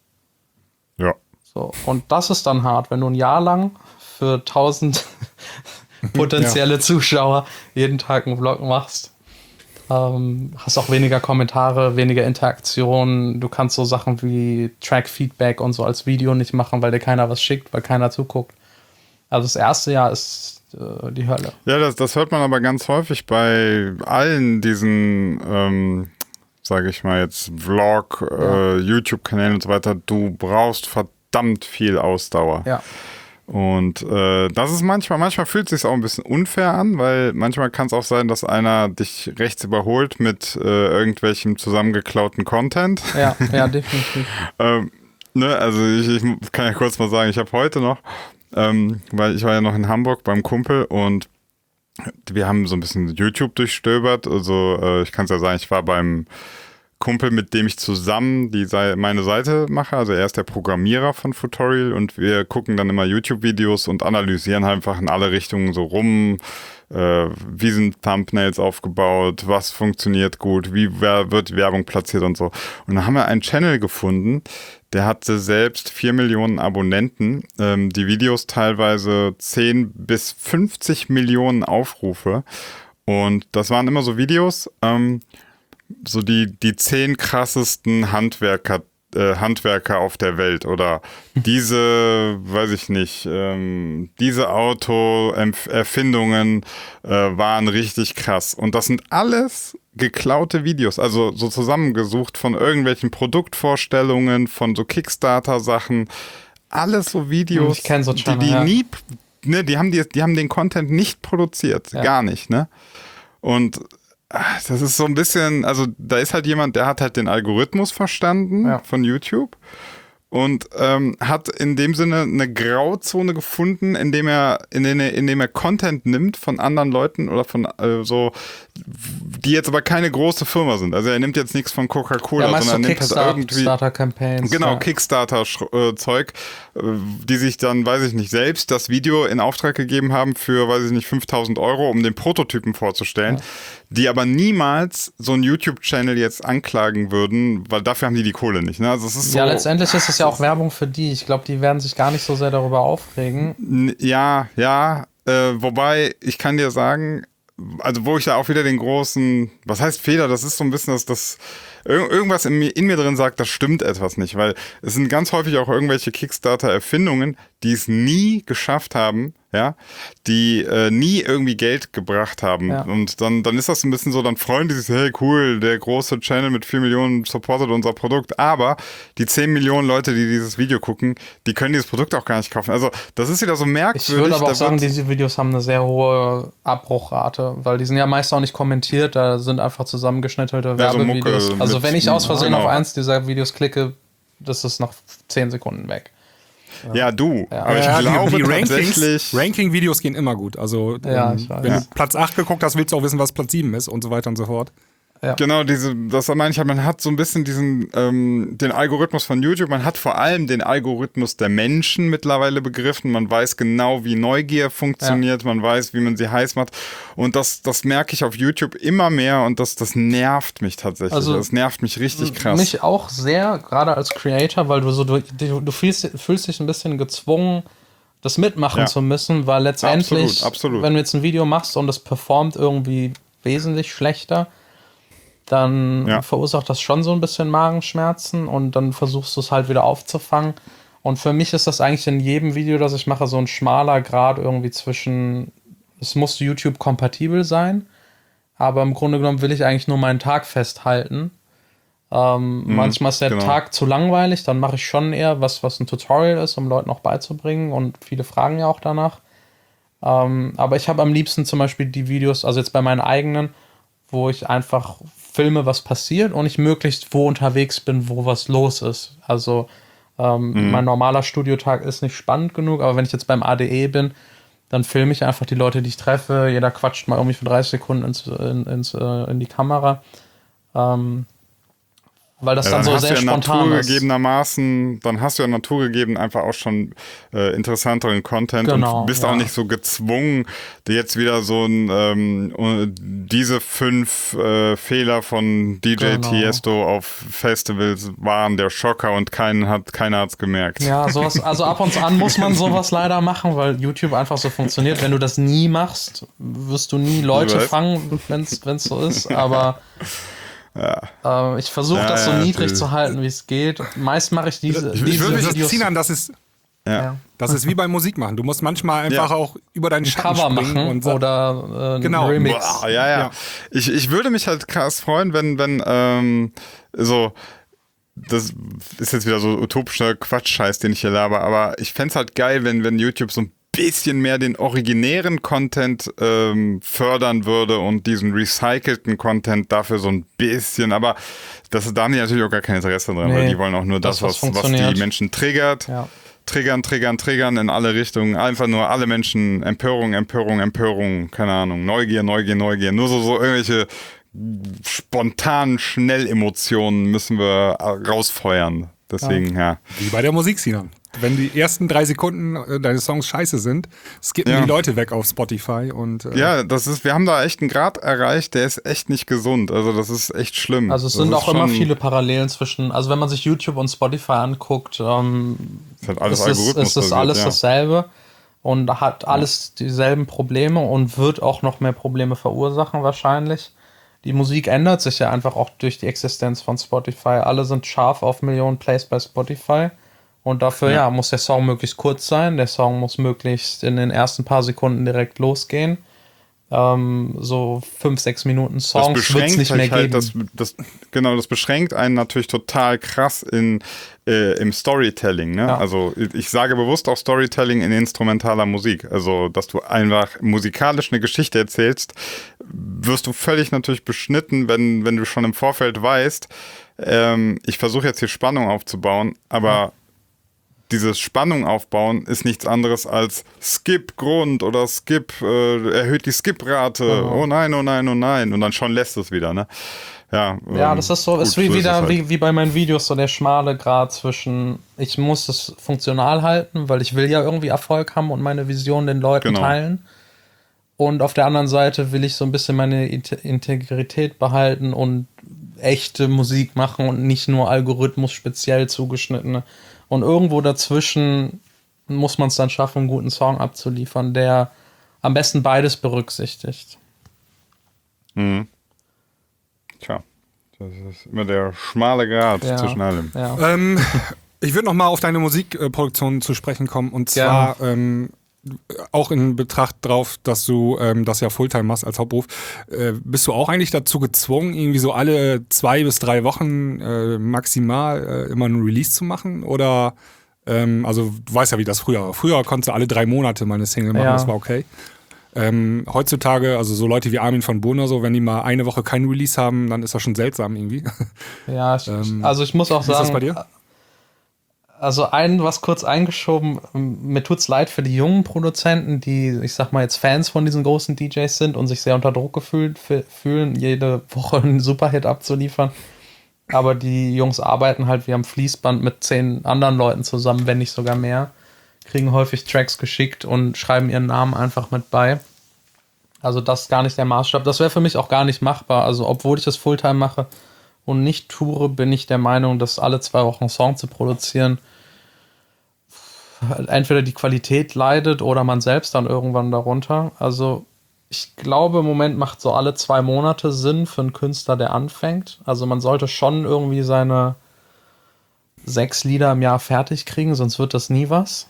Ja. So, und das ist dann hart, wenn du ein Jahr lang für tausend potenzielle ja. Zuschauer jeden Tag einen Vlog machst. Ähm, hast auch weniger Kommentare, weniger Interaktion. Du kannst so Sachen wie Track-Feedback und so als Video nicht machen, weil dir keiner was schickt, weil keiner zuguckt. Also das erste Jahr ist äh, die Hölle. Ja, das, das hört man aber ganz häufig bei allen diesen, ähm, sage ich mal jetzt, Vlog, ja. äh, YouTube-Kanälen und so weiter. Du brauchst verdammt viel Ausdauer. Ja. Und äh, das ist manchmal, manchmal fühlt es sich auch ein bisschen unfair an, weil manchmal kann es auch sein, dass einer dich rechts überholt mit äh, irgendwelchem zusammengeklauten Content. Ja, ja, definitiv. ähm, ne, also ich, ich kann ja kurz mal sagen, ich habe heute noch, ähm, weil ich war ja noch in Hamburg beim Kumpel und wir haben so ein bisschen YouTube durchstöbert. Also äh, ich kann es ja sagen, ich war beim Kumpel, mit dem ich zusammen die Seite, meine Seite mache. Also er ist der Programmierer von Futorial und wir gucken dann immer YouTube-Videos und analysieren einfach in alle Richtungen so rum. Äh, wie sind Thumbnails aufgebaut? Was funktioniert gut? Wie wer, wird Werbung platziert und so? Und dann haben wir einen Channel gefunden, der hatte selbst vier Millionen Abonnenten. Ähm, die Videos teilweise zehn bis fünfzig Millionen Aufrufe. Und das waren immer so Videos, ähm, so die, die zehn krassesten Handwerker, äh, Handwerker auf der Welt oder diese, weiß ich nicht, ähm, diese Auto-Erfindungen äh, waren richtig krass. Und das sind alles geklaute Videos, also so zusammengesucht von irgendwelchen Produktvorstellungen, von so Kickstarter-Sachen. Alles so Videos, ich kenn so Channel, die, die ja. nie, ne, die haben die, die haben den Content nicht produziert, ja. Gar nicht, ne? Und das ist so ein bisschen, also da ist halt jemand, der hat halt den Algorithmus verstanden, ja, von YouTube und ähm, hat in dem Sinne eine Grauzone gefunden, indem er, in den, indem er Content nimmt von anderen Leuten oder von äh, so, die jetzt aber keine große Firma sind. Also er nimmt jetzt nichts von Coca-Cola, ja, sondern er nimmt halt irgendwie Kickstarter-Campaigns. Genau, ja. Kickstarter-Zeug, die sich dann, weiß ich nicht, selbst das Video in Auftrag gegeben haben für, weiß ich nicht, fünftausend Euro, um den Prototypen vorzustellen, ja. die aber niemals so einen YouTube-Channel jetzt anklagen würden, weil dafür haben die die Kohle nicht. Ne? Also es ist so, ja, letztendlich ist es ja auch Werbung für die. Ich glaube, die werden sich gar nicht so sehr darüber aufregen. Ja, ja, äh, wobei, ich kann dir sagen, also wo ich da auch wieder den großen, was heißt Fehler, das ist so ein bisschen, dass das irgendwas in mir, in mir drin sagt, das stimmt etwas nicht, weil es sind ganz häufig auch irgendwelche Kickstarter-Erfindungen, die es nie geschafft haben, ja, die äh, nie irgendwie Geld gebracht haben. Ja. Und dann, dann ist das ein bisschen so, dann freuen die sich, hey cool, der große Channel mit vier Millionen supportet unser Produkt, aber die zehn Millionen Leute, die dieses Video gucken, die können dieses Produkt auch gar nicht kaufen. Also das ist wieder so merkwürdig. Ich würde aber auch sagen, diese Videos haben eine sehr hohe Abbruchrate, weil die sind ja meist auch nicht kommentiert, da sind einfach zusammengeschnittete ja, Werbevideos. So also wenn ich aus Versehen genau. auf eins dieser Videos klicke, das ist nach zehn Sekunden weg. Ja, ja du. Ja. Aber ich ja, glaube die tatsächlich... Ranking-Videos gehen immer gut. Also ja, ähm, wenn ja. du Platz acht geguckt hast, willst du auch wissen, was Platz sieben ist und so weiter und so fort. Ja. Genau, diese, das meine ich halt, man hat so ein bisschen diesen, ähm, den Algorithmus von YouTube, man hat vor allem den Algorithmus der Menschen mittlerweile begriffen, man weiß genau, wie Neugier funktioniert, ja. man weiß, wie man sie heiß macht und das, das merke ich auf YouTube immer mehr und das, das nervt mich tatsächlich, also, das nervt mich richtig krass. Mich auch sehr, gerade als Creator, weil du so, du, du fühlst, fühlst dich ein bisschen gezwungen, das mitmachen ja. zu müssen, weil letztendlich, absolut, absolut. wenn du jetzt ein Video machst und es performt irgendwie wesentlich schlechter, dann ja. verursacht das schon so ein bisschen Magenschmerzen und dann versuchst du es halt wieder aufzufangen. Und für mich ist das eigentlich in jedem Video, das ich mache, so ein schmaler Grad irgendwie zwischen, es muss YouTube-kompatibel sein, aber im Grunde genommen will ich eigentlich nur meinen Tag festhalten. Ähm, mhm, manchmal ist der genau. Tag zu langweilig, dann mache ich schon eher was, was ein Tutorial ist, um Leuten auch beizubringen und viele fragen ja auch danach. Ähm, aber ich habe am liebsten zum Beispiel die Videos, also jetzt bei meinen eigenen, wo ich einfach filme, was passiert und ich möglichst wo unterwegs bin, wo was los ist. Also ähm, mhm. mein normaler Studiotag ist nicht spannend genug, aber wenn ich jetzt beim A D E bin, dann filme ich einfach die Leute, die ich treffe. Jeder quatscht mal irgendwie für dreißig Sekunden ins, in, ins, äh, in die Kamera. Ähm, weil das ja, dann, dann so sehr ja spontan ist. Naturgegebenermaßen, dann hast du ja naturgegeben einfach auch schon äh, interessanteren Content genau, und bist ja. auch nicht so gezwungen, dir jetzt wieder so ein ähm, diese fünf äh, Fehler von D J genau. Tiesto auf Festivals waren der Schocker und keinen hat, keiner hat's gemerkt. Ja, sowas, also ab und an muss man sowas leider machen, weil YouTube einfach so funktioniert. Wenn du das nie machst, wirst du nie Leute fangen, wenn es so ist, aber Ja. Ähm, ich versuche ja, das so ja, niedrig natürlich. zu halten, wie es geht. Meist mache ich diese, ich diese würde Videos. Ziehen an, das ist, ja. das ist wie beim Musikmachen. Du musst manchmal einfach ja. auch über deinen Schatten Cover springen machen und so. oder äh, genau. Remix. Boah, ja, ja, ja. Ich, ich würde mich halt krass freuen, wenn, wenn ähm, so, das ist jetzt wieder so utopischer Quatschscheiß, den ich hier laber, aber ich fände es halt geil, wenn, wenn YouTube so ein bisschen mehr den originären Content ähm, fördern würde und diesen recycelten Content dafür so ein bisschen, aber das, da haben die natürlich auch gar kein Interesse dran, nee, weil die wollen auch nur das, das was, was die Menschen triggert. Ja. Triggern, triggern, triggern in alle Richtungen. Einfach nur alle Menschen, Empörung, Empörung, Empörung, keine Ahnung, Neugier, Neugier, Neugier. Nur so, so irgendwelche spontanen Schnellemotionen müssen wir rausfeuern. Deswegen, ja. ja. Wie bei der Musikszene. Wenn die ersten drei Sekunden äh, deine Songs scheiße sind, skippen ja. die Leute weg auf Spotify. Und, äh ja, das ist, wir haben da echt einen Grad erreicht, der ist echt nicht gesund. Also das ist echt schlimm. Also es das sind auch immer viele Parallelen zwischen, also wenn man sich YouTube und Spotify anguckt, ähm, ist halt alles ist, es, ist es alles ja. dasselbe und hat alles ja. dieselben Probleme und wird auch noch mehr Probleme verursachen wahrscheinlich. Die Musik ändert sich ja einfach auch durch die Existenz von Spotify. Alle sind scharf auf Millionen Plays bei Spotify. Und dafür, ja. ja, muss der Song möglichst kurz sein. Der Song muss möglichst in den ersten paar Sekunden direkt losgehen. Ähm, so fünf, sechs Minuten Songs wird es nicht mehr halt, geben. Das, das, genau, das beschränkt einen natürlich total krass in, äh, im Storytelling. Ne? Ja. Also ich sage bewusst auch Storytelling in instrumentaler Musik. Also, dass du einfach musikalisch eine Geschichte erzählst, wirst du völlig natürlich beschnitten, wenn, wenn du schon im Vorfeld weißt, ähm, ich versuche jetzt hier Spannung aufzubauen, aber ja. dieses Spannung aufbauen ist nichts anderes als Skip Grund oder Skip, äh, erhöht die Skip-Rate. Oh. oh nein, oh nein, oh nein. Und dann schon lässt es wieder, ne? Ja, ja, das ist so, gut, ist wie, so wieder, ist halt. wie, wie bei meinen Videos, so der schmale Grat zwischen, ich muss es funktional halten, weil ich will ja irgendwie Erfolg haben und meine Vision den Leuten genau. teilen. Und auf der anderen Seite will ich so ein bisschen meine Integrität behalten und echte Musik machen und nicht nur Algorithmus speziell zugeschnittene. Und irgendwo dazwischen muss man es dann schaffen, einen guten Song abzuliefern, der am besten beides berücksichtigt. Mhm. Tja, das ist immer der schmale Grat ja, zwischen allem. Ja. Ähm, ich würde noch mal auf deine Musikproduktion zu sprechen kommen und zwar ja. ähm, auch in Betracht drauf, dass du ähm, das ja Fulltime machst als Hauptberuf. Äh, bist du auch eigentlich dazu gezwungen, irgendwie so alle zwei bis drei Wochen äh, maximal äh, immer ein Release zu machen? Oder, ähm, also du weißt ja, wie das früher war. Früher konntest du alle drei Monate mal eine Single machen, ja. das war okay. Ähm, heutzutage, also so Leute wie Armin von Buuren oder so, wenn die mal eine Woche keinen Release haben, dann ist das schon seltsam irgendwie. Ja, ich, ähm, also ich muss auch sagen, ist das bei dir? Also ein, was kurz eingeschoben, mir tut's leid für die jungen Produzenten, die, ich sag mal jetzt Fans von diesen großen D Js sind und sich sehr unter Druck gefühlt fühlen, jede Woche einen Superhit abzuliefern. Aber die Jungs arbeiten halt wie am Fließband mit zehn anderen Leuten zusammen, wenn nicht sogar mehr. Kriegen häufig Tracks geschickt und schreiben ihren Namen einfach mit bei. Also das ist gar nicht der Maßstab. Das wäre für mich auch gar nicht machbar. Also obwohl ich das Fulltime mache und nicht toure, bin ich der Meinung, dass alle zwei Wochen einen Song zu produzieren entweder die Qualität leidet oder man selbst dann irgendwann darunter. Also ich glaube, im Moment macht so alle zwei Monate Sinn für einen Künstler, der anfängt. Also man sollte schon irgendwie seine sechs Lieder im Jahr fertig kriegen, sonst wird das nie was.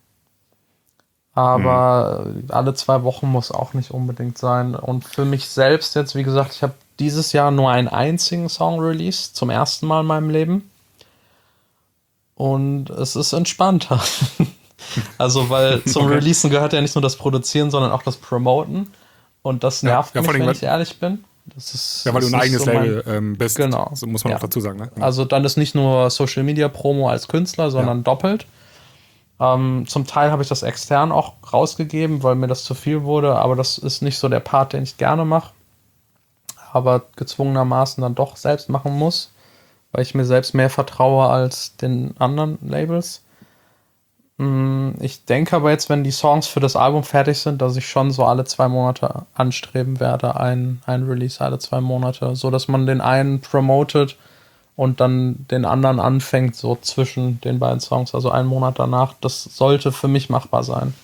Aber mhm. alle zwei Wochen muss auch nicht unbedingt sein. Und für mich selbst jetzt, wie gesagt, ich habe dieses Jahr nur einen einzigen Song released, zum ersten Mal in meinem Leben. Und es ist entspannter. Also, weil zum okay. Releasen gehört ja nicht nur das Produzieren, sondern auch das Promoten. Und das nervt ja, ja, mich, wenn ich ehrlich bin. Das ist, ja, weil du ein eigenes so Label ähm, bist. Genau. So muss man ja. auch dazu sagen. Ne? Ja. Also dann ist nicht nur Social Media Promo als Künstler, sondern ja. doppelt. Ähm, zum Teil habe ich das extern auch rausgegeben, weil mir das zu viel wurde. Aber das ist nicht so der Part, den ich gerne mache. Aber gezwungenermaßen dann doch selbst machen muss. Weil ich mir selbst mehr vertraue als den anderen Labels. Ich denke aber jetzt, wenn die Songs für das Album fertig sind, dass ich schon so alle zwei Monate anstreben werde, ein, ein Release alle zwei Monate, so dass man den einen promotet und dann den anderen anfängt, so zwischen den beiden Songs, also einen Monat danach. Das sollte für mich machbar sein.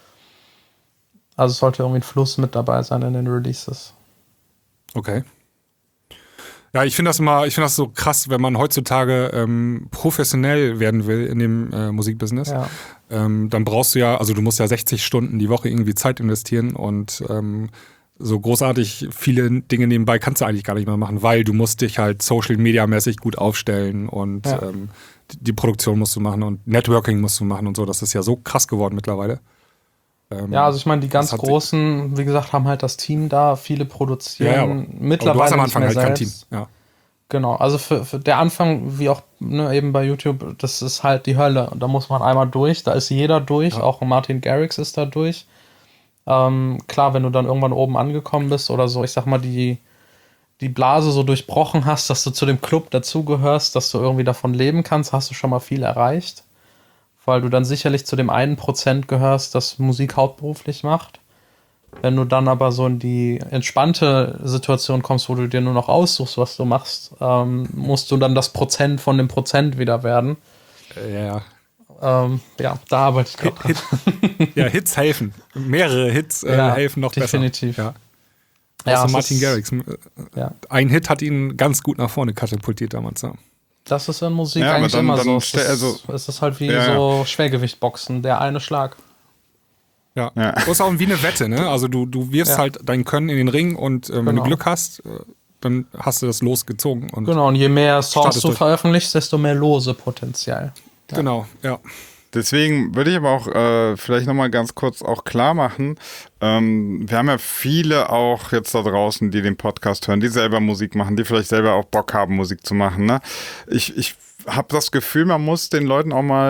Also es sollte irgendwie ein Fluss mit dabei sein in den Releases. Okay. Ja, ich finde das immer, ich finde das so krass, wenn man heutzutage ähm, professionell werden will in dem äh, Musikbusiness, ja. ähm, dann brauchst du ja, also du musst ja sechzig Stunden die Woche irgendwie Zeit investieren und ähm, so großartig viele Dinge nebenbei kannst du eigentlich gar nicht mehr machen, weil du musst dich halt Social-Media-mäßig gut aufstellen und ja. ähm, die, die Produktion musst du machen und Networking musst du machen und so. Das ist ja so krass geworden mittlerweile. Ähm, ja, also ich meine, die ganz Großen, wie gesagt, haben halt das Team da, viele produzieren. Ja, ja, mittlerweile aber du hast am Anfang halt kein Team. Ja. Genau, also für, für der Anfang, wie auch ne, eben bei YouTube, das ist halt die Hölle. Da muss man einmal durch, da ist jeder durch, ja. Auch Martin Garrix ist da durch. Ähm, klar, wenn du dann irgendwann oben angekommen bist oder so, ich sag mal, die, die Blase so durchbrochen hast, dass du zu dem Club dazugehörst, dass du irgendwie davon leben kannst, hast du schon mal viel erreicht. Weil du dann sicherlich zu dem einen Prozent gehörst, das Musik hauptberuflich macht. Wenn du dann aber so in die entspannte Situation kommst, wo du dir nur noch aussuchst, was du machst, ähm, musst du dann das Prozent von dem Prozent wieder werden. Ja. Ähm, ja, da arbeite ich gerade Hit, Hit, Ja, Hits helfen. Mehrere Hits äh, ja, helfen noch definitiv. besser. Ja. Ja, also Martin Garrix. Ja. Ein Hit hat ihn ganz gut nach vorne katapultiert damals. Ja. Das ist in Musik ja, eigentlich dann, immer dann so. Es ist, also, es ist halt wie ja, so ja. Schwergewichtboxen, der eine Schlag. Ja, ja. Das ist auch wie eine Wette, ne? Also du, du wirfst ja. halt dein Können in den Ring und äh, genau. wenn du Glück hast, äh, dann hast du das losgezogen. Und genau, und je mehr Songs du veröffentlichst, desto mehr Lose potenziell. Ja. Genau, ja. Deswegen würde ich aber auch äh, vielleicht nochmal ganz kurz auch klar machen, ähm, wir haben ja viele auch jetzt da draußen, die den Podcast hören, die selber Musik machen, die vielleicht selber auch Bock haben, Musik zu machen. Ne? Ich, ich habe das Gefühl, man muss den Leuten auch mal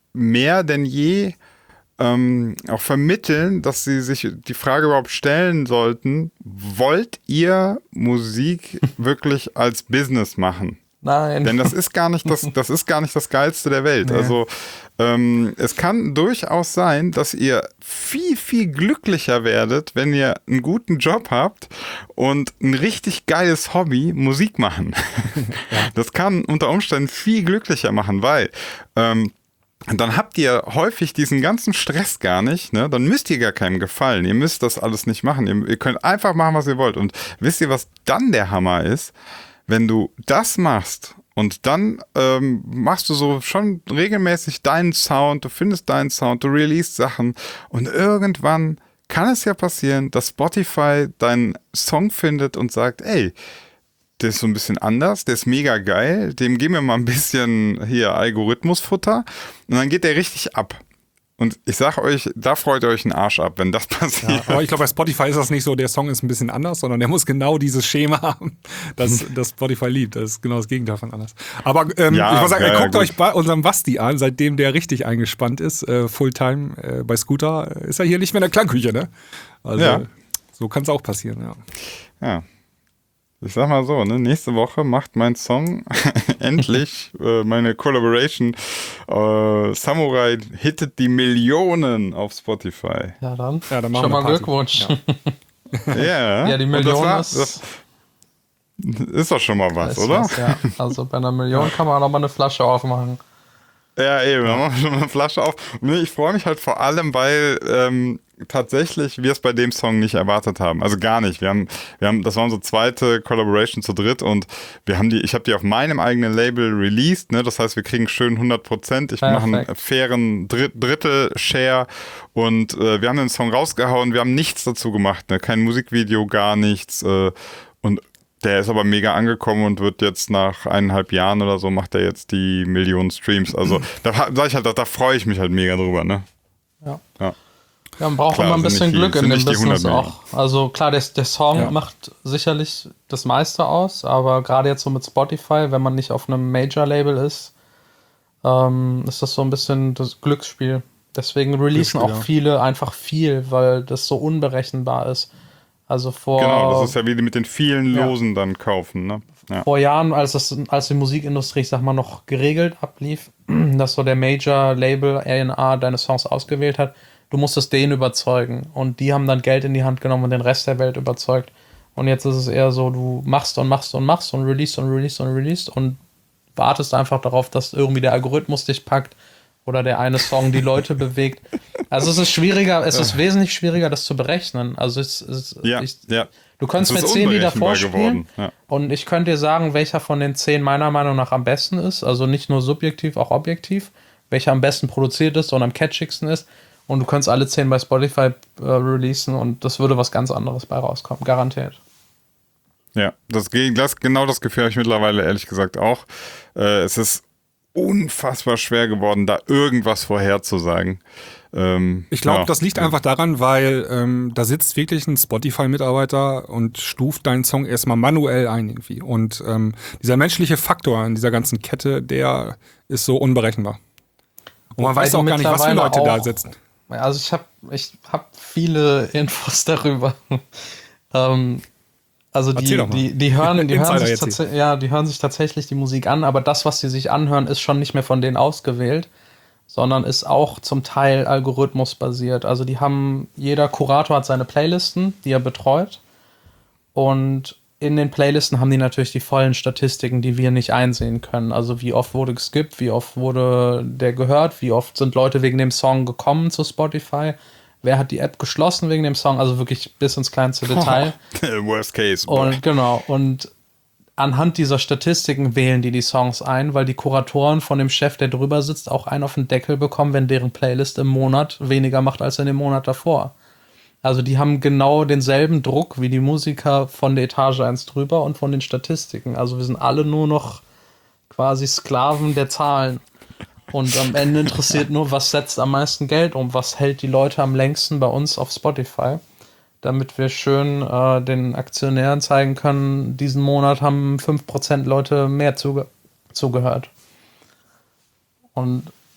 mehr denn je ähm, auch vermitteln, dass sie sich die Frage überhaupt stellen sollten, wollt ihr Musik wirklich als Business machen? Nein. Denn das ist gar nicht das, das ist gar nicht das Geilste der Welt. Nee. Also ähm, es kann durchaus sein, dass ihr viel, viel glücklicher werdet, wenn ihr einen guten Job habt und ein richtig geiles Hobby, Musik machen. Ja. Das kann unter Umständen viel glücklicher machen, weil ähm, dann habt ihr häufig diesen ganzen Stress gar nicht, ne? Dann müsst ihr gar keinem gefallen. Ihr müsst das alles nicht machen. Ihr, ihr könnt einfach machen, was ihr wollt. Und wisst ihr, was dann der Hammer ist? Wenn du das machst und dann ähm, machst du so schon regelmäßig deinen Sound, du findest deinen Sound, du release Sachen und irgendwann kann es ja passieren, dass Spotify deinen Song findet und sagt, ey, der ist so ein bisschen anders, der ist mega geil, dem geben wir mal ein bisschen hier Algorithmusfutter und dann geht der richtig ab. Und ich sag euch, da freut ihr euch einen Arsch ab, wenn das passiert. Ja, aber ich glaube, bei Spotify ist das nicht so, der Song ist ein bisschen anders, sondern der muss genau dieses Schema haben, das, das Spotify liebt. Das ist genau das Gegenteil von anders. Aber ähm, ja, ich muss sagen, ja, guckt ja, euch bei unserem Basti an, seitdem der richtig eingespannt ist, äh, Fulltime äh, bei Scooter, ist er hier nicht mehr in der Klangküche, ne? Also ja. So kann es auch passieren, ja. Ja. Ich sag mal so, ne, nächste Woche macht mein Song endlich äh, meine Collaboration äh, Samurai hittet die Millionen auf Spotify. Ja, dann, ja, dann machen schon wir mal Glückwunsch. Ja, yeah. Ja, die Millionen war, ist, das ist doch schon mal was, oder? Was, ja. Also bei einer Million kann man auch noch mal eine Flasche aufmachen. Ja, eben, dann machen wir schon mal eine Flasche auf. Ich freue mich halt vor allem, weil ähm, tatsächlich wir es bei dem Song nicht erwartet haben. Also gar nicht. Wir haben, wir haben, das war unsere zweite Collaboration zu dritt und wir haben die, ich habe die auf meinem eigenen Label released, ne? Das heißt, wir kriegen schön hundert Prozent. Ich mache einen fairen Dritt, Drittel-Share und äh, wir haben den Song rausgehauen. Wir haben nichts dazu gemacht, ne? Kein Musikvideo, gar nichts. Äh, und der ist aber mega angekommen und wird jetzt nach eineinhalb Jahren oder so macht er jetzt die Millionen Streams. Also da sag ich halt, da, da freue ich mich halt mega drüber, ne? Ja. Ja. Ja, man braucht immer ein bisschen Glück in dem Business auch. Also klar, der, der Song ja. macht sicherlich das meiste aus, aber gerade jetzt so mit Spotify, wenn man nicht auf einem Major-Label ist, ähm, ist das so ein bisschen das Glücksspiel. Deswegen releasen auch ja. viele einfach viel, weil das so unberechenbar ist. Also vor, genau, das ist ja wie die mit den vielen Losen ja. dann kaufen. Ne? Ja. Vor Jahren, als, das, als die Musikindustrie, ich sag mal, noch geregelt ablief, dass so der Major-Label A and R deine Songs ausgewählt hat, du musstest den überzeugen. Und die haben dann Geld in die Hand genommen und den Rest der Welt überzeugt. Und jetzt ist es eher so, du machst und machst und machst und release und release und release und wartest einfach darauf, dass irgendwie der Algorithmus dich packt oder der eine Song die Leute bewegt. Also es ist schwieriger, es ist wesentlich schwieriger, das zu berechnen. Also es ist, ja, ich, ja. du könntest mir zehn Lieder vorspielen ja. und ich könnte dir sagen, welcher von den zehn meiner Meinung nach am besten ist. Also nicht nur subjektiv, auch objektiv. Welcher am besten produziert ist und am catchigsten ist. Und du könntest alle zehn bei Spotify äh, releasen und das würde was ganz anderes bei rauskommen. Garantiert. Ja, das, das genau das Gefühl habe ich mittlerweile ehrlich gesagt auch. Äh, es ist unfassbar schwer geworden, da irgendwas vorherzusagen. Ähm, ich glaube, ja. das liegt einfach daran, weil ähm, da sitzt wirklich ein Spotify-Mitarbeiter und stuft deinen Song erstmal manuell ein irgendwie. Und ähm, dieser menschliche Faktor in dieser ganzen Kette, der ist so unberechenbar. Und man weiß auch gar nicht, was für Leute auch, da sitzen. Also ich habe ich hab viele Infos darüber. ähm, Also die, die, die, hören, die, hören sich tats- ja, die hören sich tatsächlich die Musik an, aber das, was sie sich anhören, ist schon nicht mehr von denen ausgewählt, sondern ist auch zum Teil algorithmusbasiert. Also die haben, jeder Kurator hat seine Playlisten, die er betreut, und in den Playlisten haben die natürlich die vollen Statistiken, die wir nicht einsehen können. Also wie oft wurde geskippt, wie oft wurde der gehört, wie oft sind Leute wegen dem Song gekommen zu Spotify. Wer hat die App geschlossen wegen dem Song? Also wirklich bis ins kleinste Detail. Worst case. Und genau. Und anhand dieser Statistiken wählen die die Songs ein, weil die Kuratoren von dem Chef, der drüber sitzt, auch einen auf den Deckel bekommen, wenn deren Playlist im Monat weniger macht als in dem Monat davor. Also die haben genau denselben Druck wie die Musiker von der Etage eins drüber und von den Statistiken. Also wir sind alle nur noch quasi Sklaven der Zahlen. Und am Ende interessiert nur, was setzt am meisten Geld um, was hält die Leute am längsten bei uns auf Spotify, damit wir schön äh, den Aktionären zeigen können, diesen Monat haben fünf Prozent Leute mehr zuge- zugehört. Und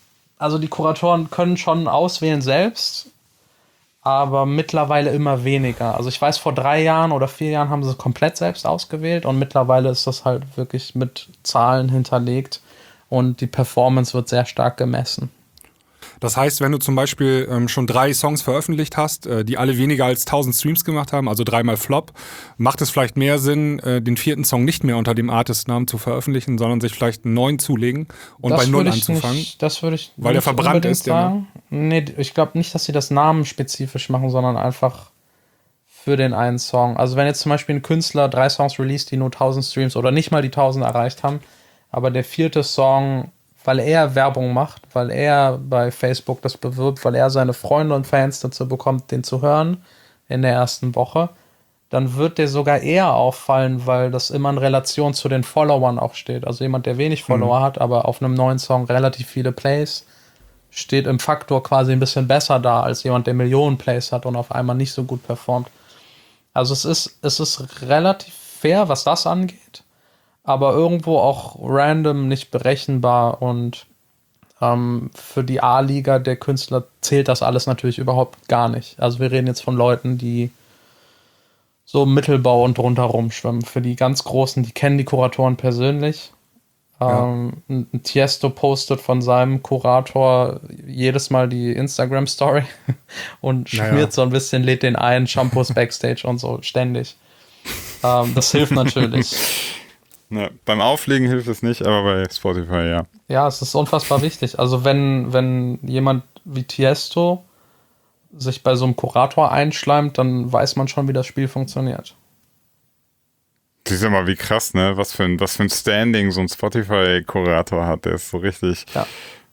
also die Kuratoren können schon auswählen selbst, aber mittlerweile immer weniger. Also ich weiß, vor drei Jahren oder vier Jahren haben sie es komplett selbst ausgewählt und mittlerweile ist das halt wirklich mit Zahlen hinterlegt und die Performance wird sehr stark gemessen. Das heißt, wenn du zum Beispiel ähm, schon drei Songs veröffentlicht hast, äh, die alle weniger als tausend Streams gemacht haben, also dreimal Flop, macht es vielleicht mehr Sinn, äh, den vierten Song nicht mehr unter dem Artistnamen zu veröffentlichen, sondern sich vielleicht einen neuen zulegen und das bei Null würde ich anzufangen? Nicht, das würde ich weil der verbrannt ist. Sagen. Der, ne? Nee, ich glaube nicht, dass sie das namenspezifisch machen, sondern einfach für den einen Song. Also wenn jetzt zum Beispiel ein Künstler drei Songs released, die nur tausend Streams oder nicht mal die tausend erreicht haben, aber der vierte Song, weil er Werbung macht, weil er bei Facebook das bewirbt, weil er seine Freunde und Fans dazu bekommt, den zu hören in der ersten Woche, dann wird der sogar eher auffallen, weil das immer in Relation zu den Followern auch steht. Also jemand, der wenig Follower mhm. hat, aber auf einem neuen Song relativ viele Plays, steht im Faktor quasi ein bisschen besser da, als jemand, der Millionen Plays hat und auf einmal nicht so gut performt. Also es ist, es ist relativ fair, was das angeht, aber irgendwo auch random, nicht berechenbar und ähm, für die A-Liga der Künstler zählt das alles natürlich überhaupt gar nicht. Also wir reden jetzt von Leuten, die so im Mittelbau und drunter rumschwimmen. Für die ganz Großen, die kennen die Kuratoren persönlich. Ja. Ähm, ein Tiesto postet von seinem Kurator jedes Mal die Instagram-Story und schmiert naja. so ein bisschen, lädt den ein, Shampoos Backstage und so ständig. Ähm, das hilft natürlich. Ja, beim Auflegen hilft es nicht, aber bei Spotify, ja. Ja, es ist unfassbar wichtig. Also wenn, wenn jemand wie Tiesto sich bei so einem Kurator einschleimt, dann weiß man schon, wie das Spiel funktioniert. Siehst du mal, wie krass, ne? Was für ein, was für ein Standing so ein Spotify-Kurator hat. Der ist so richtig... Ja.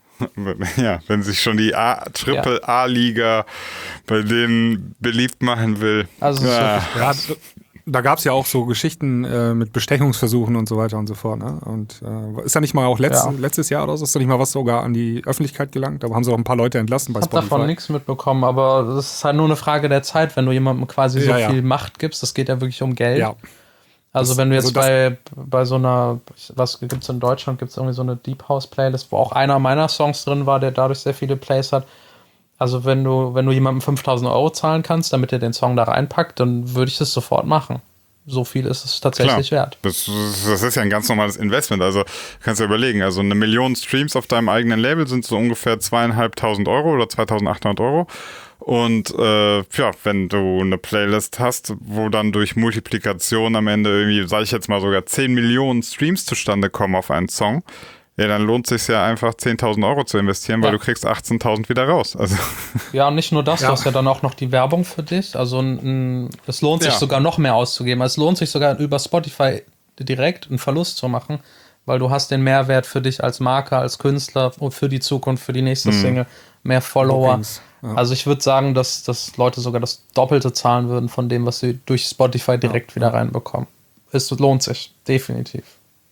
Ja, wenn sich schon die A, Triple-A-Liga bei denen beliebt machen will. Also ja. Ja, da gab es ja auch so Geschichten äh, mit Bestechungsversuchen und so weiter und so fort. Ne? Und äh, ist da nicht mal auch letzt, ja. letztes Jahr oder so, ist da nicht mal was sogar an die Öffentlichkeit gelangt? Da haben sie auch ein paar Leute entlassen bei ich Spotify. Ich habe davon nichts mitbekommen, aber das ist halt nur eine Frage der Zeit, wenn du jemandem quasi so ja, ja. viel Macht gibst. Das geht ja wirklich um Geld. Ja. Also das, wenn du jetzt also bei, bei so einer, was gibt's in Deutschland, gibt es irgendwie so eine Deep House Playlist, wo auch einer meiner Songs drin war, der dadurch sehr viele Plays hat. Also wenn du, wenn du jemandem fünftausend Euro zahlen kannst, damit er den Song da reinpackt, dann würde ich das sofort machen. So viel ist es tatsächlich Klar. wert. Das, das ist ja ein ganz normales Investment. Also kannst du dir überlegen, also eine Million Streams auf deinem eigenen Label sind so ungefähr zweieinhalbtausend Euro oder zweitausendachthundert Euro. Und äh, ja, wenn du eine Playlist hast, wo dann durch Multiplikation am Ende irgendwie, sage ich jetzt mal, sogar zehn Millionen Streams zustande kommen auf einen Song, ja, dann lohnt es sich ja einfach zehntausend Euro zu investieren, weil ja. du kriegst achtzehntausend wieder raus. Also. Ja, und nicht nur das, ja. du hast ja dann auch noch die Werbung für dich. Also ein, es lohnt sich ja. sogar noch mehr auszugeben. Es lohnt sich sogar über Spotify direkt einen Verlust zu machen, weil du hast den Mehrwert für dich als Marke, als Künstler und für die Zukunft, für die nächste mhm. Single, mehr Follower. Ja. Also ich würde sagen, dass, dass Leute sogar das Doppelte zahlen würden von dem, was sie durch Spotify direkt ja. wieder reinbekommen. Es lohnt sich, definitiv.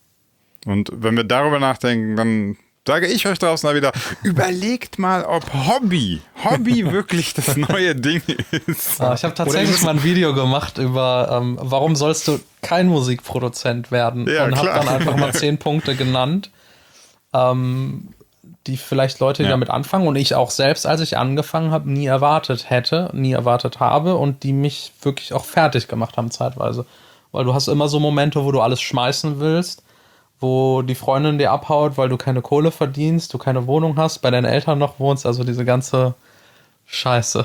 Und wenn wir darüber nachdenken, dann sage ich euch draußen wieder, überlegt mal, ob Hobby, Hobby wirklich das neue Ding ist. Ja, ich habe tatsächlich mal ein Video gemacht über, ähm, warum sollst du kein Musikproduzent werden? Ja, und habe dann einfach mal zehn Punkte genannt, ähm, die vielleicht Leute, die ja. damit anfangen und ich auch selbst, als ich angefangen habe, nie erwartet hätte, nie erwartet habe und die mich wirklich auch fertig gemacht haben zeitweise. Weil du hast immer so Momente, wo du alles schmeißen willst, wo die Freundin dir abhaut, weil du keine Kohle verdienst, du keine Wohnung hast, bei deinen Eltern noch wohnst, also diese ganze Scheiße.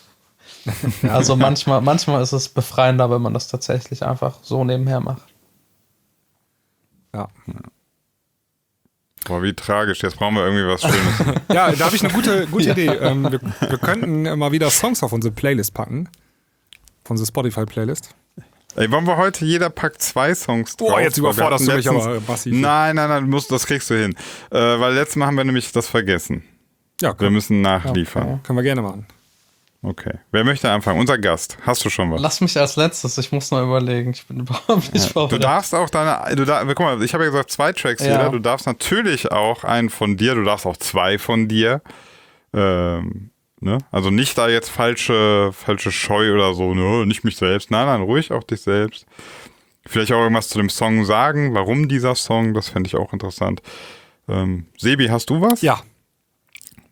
Also manchmal, manchmal ist es befreiender, wenn man das tatsächlich einfach so nebenher macht. Ja. Boah, wie tragisch, jetzt brauchen wir irgendwie was Schönes. Ja, da habe ich eine gute, gute ja. Idee. Ähm, wir, wir könnten mal wieder Songs auf unsere Playlist packen. Von unserer Spotify-Playlist. Ey, wollen wir heute, jeder packt zwei Songs drauf? Boah, jetzt überforderst du mich aber massiv. Nein, nein, nein, du musst, das kriegst du hin. Äh, weil letztes Mal haben wir nämlich das vergessen. Ja, komm. Wir müssen nachliefern. Okay. Können wir gerne machen. Okay. Wer möchte anfangen? Unser Gast. Hast du schon was? Lass mich als letztes, ich muss noch überlegen. Ich bin überhaupt nicht vorbereitet. Du darfst auch deine, du darf, guck mal, ich habe ja gesagt, zwei Tracks ja. jeder. Du darfst natürlich auch einen von dir, du darfst auch zwei von dir. Ähm, ne? Also nicht da jetzt falsche, falsche Scheu oder so, ne? Nicht mich selbst. Nein, nein, ruhig auch dich selbst. Vielleicht auch irgendwas zu dem Song sagen, warum dieser Song, das fände ich auch interessant. Ähm, Sebi, hast du was? Ja.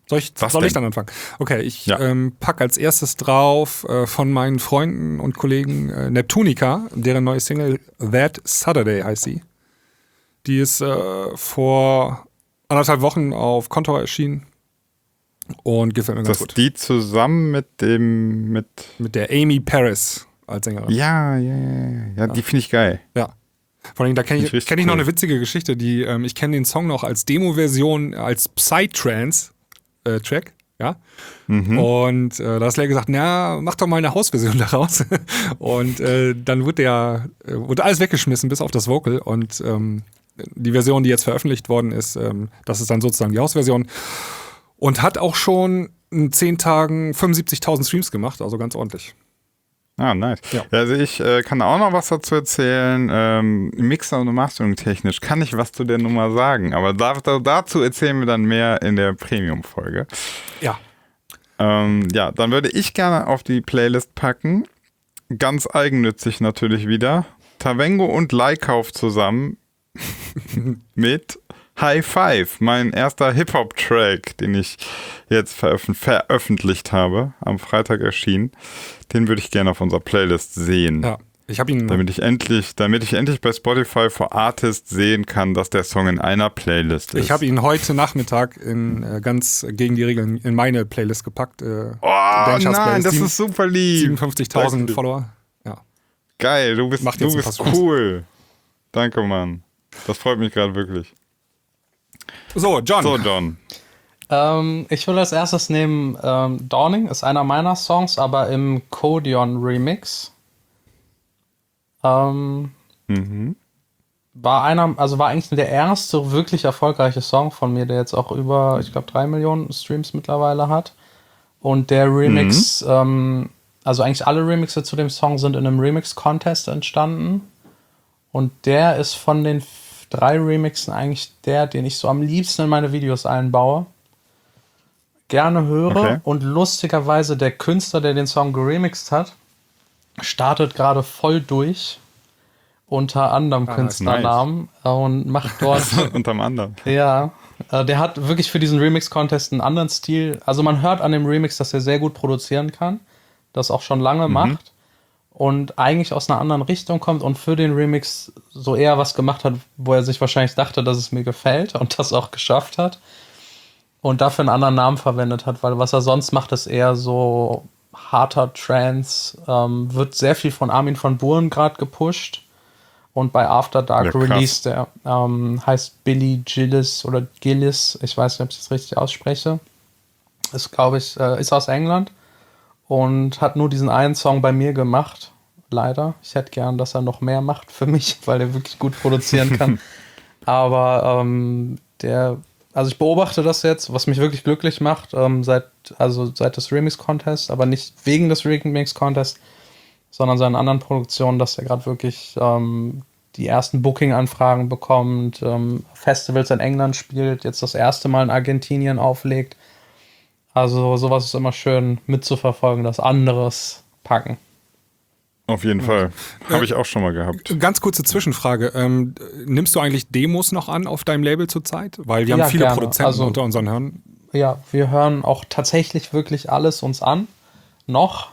Soll ich, Was soll ich denn? dann anfangen? Okay, ich Ja. ähm, pack als erstes drauf äh, von meinen Freunden und Kollegen äh, Neptunica, deren neue Single That Saturday heißt sie. Die ist äh, vor anderthalb Wochen auf Kontor erschienen und gefällt mir ganz Das gut. die zusammen mit dem, mit. Mit der Amy Paris als Sängerin. Ja, ja, ja, ja. Ja, die finde ich geil. Ja. Vor allem, da kenne Finde ich, ich richtig kenn ich noch cool. eine witzige Geschichte, die, ähm, ich kenne den Song noch als Demo-Version, als Psytrance-Track, ja. Mhm. Und äh, da hat Slayer gesagt, na, mach doch mal eine Hausversion daraus. Und äh, dann wurde der, äh, wurde alles weggeschmissen, bis auf das Vocal. Und ähm, die Version, die jetzt veröffentlicht worden ist, ähm, das ist dann sozusagen die Hausversion. Und hat auch schon in zehn Tagen fünfundsiebzigtausend Streams gemacht, also ganz ordentlich. Ah, nice. Ja. Also ich äh, kann auch noch was dazu erzählen. Ähm, Mixer und Mastering technisch kann ich was zu der Nummer sagen, aber da, da, dazu erzählen wir dann mehr in der Premium-Folge. Ja. Ähm, ja, dann würde ich gerne auf die Playlist packen, ganz eigennützig natürlich wieder, Tavengo und Leikauf zusammen mit High Five, mein erster Hip-Hop-Track, den ich jetzt veröf- veröffentlicht habe, am Freitag erschienen. Den würde ich gerne auf unserer Playlist sehen. Ja. Ich habe ihn. Damit ich endlich, damit ich endlich bei Spotify for Artists sehen kann, dass der Song in einer Playlist ist. Ich habe ihn heute Nachmittag in äh, ganz gegen die Regeln in meine Playlist gepackt. Äh, Oh Dancers nein, Playlist. das Sieben- ist super lieb. siebenundfünfzigtausend Danke. Follower. Ja. Geil, du bist, Macht du jetzt ein bist paar Streams. cool. Danke, Mann. Das freut mich gerade wirklich. So, John. So, John. Ähm, ich will als erstes nehmen ähm, Dawning, ist einer meiner Songs, aber im Kodion Remix. Ähm, Mhm. war einer, also war eigentlich der erste wirklich erfolgreiche Song von mir, der jetzt auch über, ich glaube, drei Millionen Streams mittlerweile hat. Und der Remix, ähm, also eigentlich alle Remixe zu dem Song sind in einem Remix-Contest entstanden. Und der ist von den f- drei Remixen eigentlich der, den ich so am liebsten in meine Videos einbaue. Gerne höre. Okay. Und lustigerweise der Künstler, der den Song geremixt hat, startet gerade voll durch. Unter anderem Ah, Künstlernamen. Und macht dort Unterm anderen. ja, äh, der hat wirklich für diesen Remix-Contest einen anderen Stil. Also man hört an dem Remix, dass er sehr gut produzieren kann, das auch schon lange macht und eigentlich aus einer anderen Richtung kommt und für den Remix so eher was gemacht hat, wo er sich wahrscheinlich dachte, dass es mir gefällt und das auch geschafft hat und dafür einen anderen Namen verwendet hat, weil was er sonst macht, ist eher so harter Trance, ähm, wird sehr viel von Armin van Buuren gerade gepusht. Und bei After Dark Ja, krass. Release, der ähm, heißt Billy Gillis oder Gillis, ich weiß nicht, ob ich das richtig ausspreche. Ist, glaube ich, äh, ist aus England und hat nur diesen einen Song bei mir gemacht. Leider. Ich hätte gern, dass er noch mehr macht für mich, weil er wirklich gut produzieren kann. Aber ähm, der, also ich beobachte das jetzt, was mich wirklich glücklich macht, ähm, seit, also seit des Remix-Contests, aber nicht wegen des Remix-Contests, sondern seinen anderen Produktionen, dass er gerade wirklich ähm, die ersten Booking-Anfragen bekommt, ähm, Festivals in England spielt, jetzt das erste Mal in Argentinien auflegt. Also sowas ist immer schön mitzuverfolgen, das anderes packen. Auf jeden Fall. Habe ich auch schon mal gehabt. Ganz kurze Zwischenfrage. Ähm, nimmst du eigentlich Demos noch an auf deinem Label zurzeit? Weil wir Ja, haben viele gerne. Produzenten Also- unter unseren Hörern. Ja, wir hören auch tatsächlich wirklich alles uns an. Noch.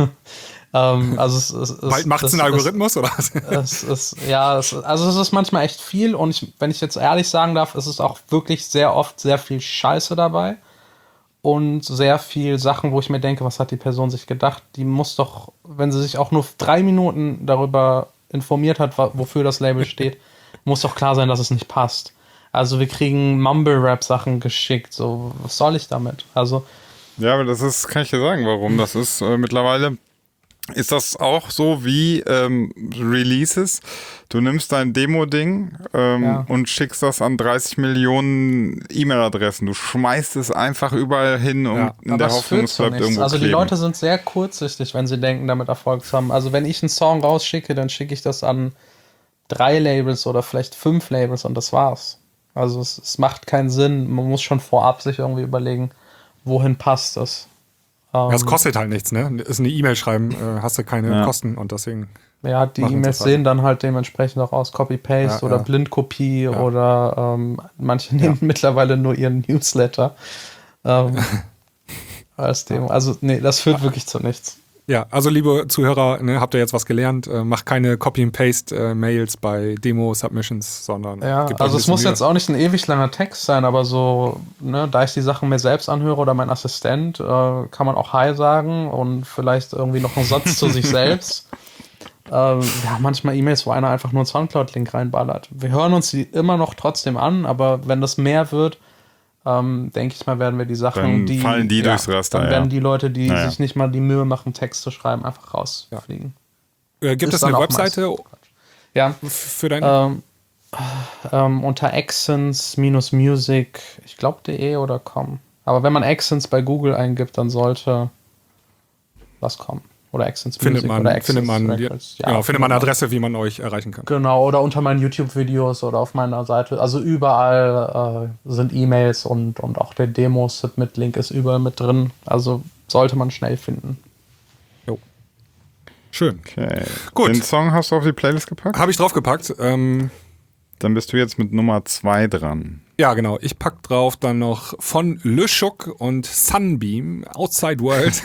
ähm, also es, es, es, Bald macht es es- einen es- Algorithmus, oder? Es ist, ja, es, also es ist manchmal echt viel und ich, wenn ich jetzt ehrlich sagen darf, es ist auch wirklich sehr oft sehr viel Scheiße dabei und sehr viel Sachen, wo ich mir denke, was hat die Person sich gedacht? Die muss doch, wenn sie sich auch nur drei Minuten darüber informiert hat, wa- wofür das Label steht, muss doch klar sein, dass es nicht passt. Also wir kriegen Mumble-Rap-Sachen geschickt, so, was soll ich damit? Also Ja, aber das ist, kann ich dir sagen, warum. Das ist äh, mittlerweile, ist das auch so wie ähm, Releases. Du nimmst dein Demo-Ding ähm, Ja. und schickst das an dreißig Millionen E-Mail-Adressen. Du schmeißt es einfach überall hin und Ja. in Aber der es Hoffnung, führt es zu bleibt nichts. irgendwo Also die kleben. Leute sind sehr kurzsichtig, wenn sie denken, damit Erfolg zu haben. Also wenn ich einen Song rausschicke, dann schicke ich das an drei Labels oder vielleicht fünf Labels und das war's. Also es, es macht keinen Sinn. Man muss schon vorab sich irgendwie überlegen, wohin passt das. Ähm, Ja, es kostet halt nichts, ne? Ist eine E-Mail schreiben, äh, hast du keine Ja. Kosten und deswegen. ja, die machen E-Mails sie halt. sehen dann halt dementsprechend auch aus Copy-Paste Ja, oder ja. Blindkopie oder ähm, manche nehmen mittlerweile nur ihren Newsletter. ähm, als Demo. Also, nee, das führt wirklich zu nichts. Ja, also liebe Zuhörer, ne, habt ihr jetzt was gelernt? Äh, macht keine Copy-and-Paste-Mails äh, bei Demo-Submissions, sondern ja, gebt euch also ein es muss Mühe. jetzt auch nicht ein ewig langer Text sein, aber so, ne, da ich die Sachen mir selbst anhöre oder mein Assistent, äh, kann man auch Hi sagen und vielleicht irgendwie noch einen Satz zu sich selbst. Ähm, ja, manchmal E-Mails, wo einer einfach nur einen Soundcloud-Link reinballert. Wir hören uns die immer noch trotzdem an, aber wenn das mehr wird, Ähm, denke ich mal, werden wir die Sachen, Dann die fallen die ja, durchs Raster, dann werden ja. die Leute, die Naja. sich nicht mal die Mühe machen, Text zu schreiben, einfach rausfliegen. Äh, gibt Ist es eine dann auch Webseite Ja, f- für dein... ähm, ähm, unter Accents-Music, ich glaube de oder com. Aber wenn man Accents bei Google eingibt, dann sollte was kommen. Oder Accents findet Music man, oder Accents findet man, die, Records. ja, genau, findet man eine Adresse, wie man euch erreichen kann. Genau, oder unter meinen YouTube-Videos oder auf meiner Seite. Also überall äh, sind E-Mails und, und auch der Demo-Submit-Link ist überall mit drin. Also sollte man schnell finden. Jo. Schön. Okay. Gut. Den Song hast du auf die Playlist gepackt? Habe ich draufgepackt. Ähm, Dann bist du jetzt mit Nummer zwei dran. ja, genau. Ich pack drauf dann noch von Le Chouk und Sunbeam, Outside World,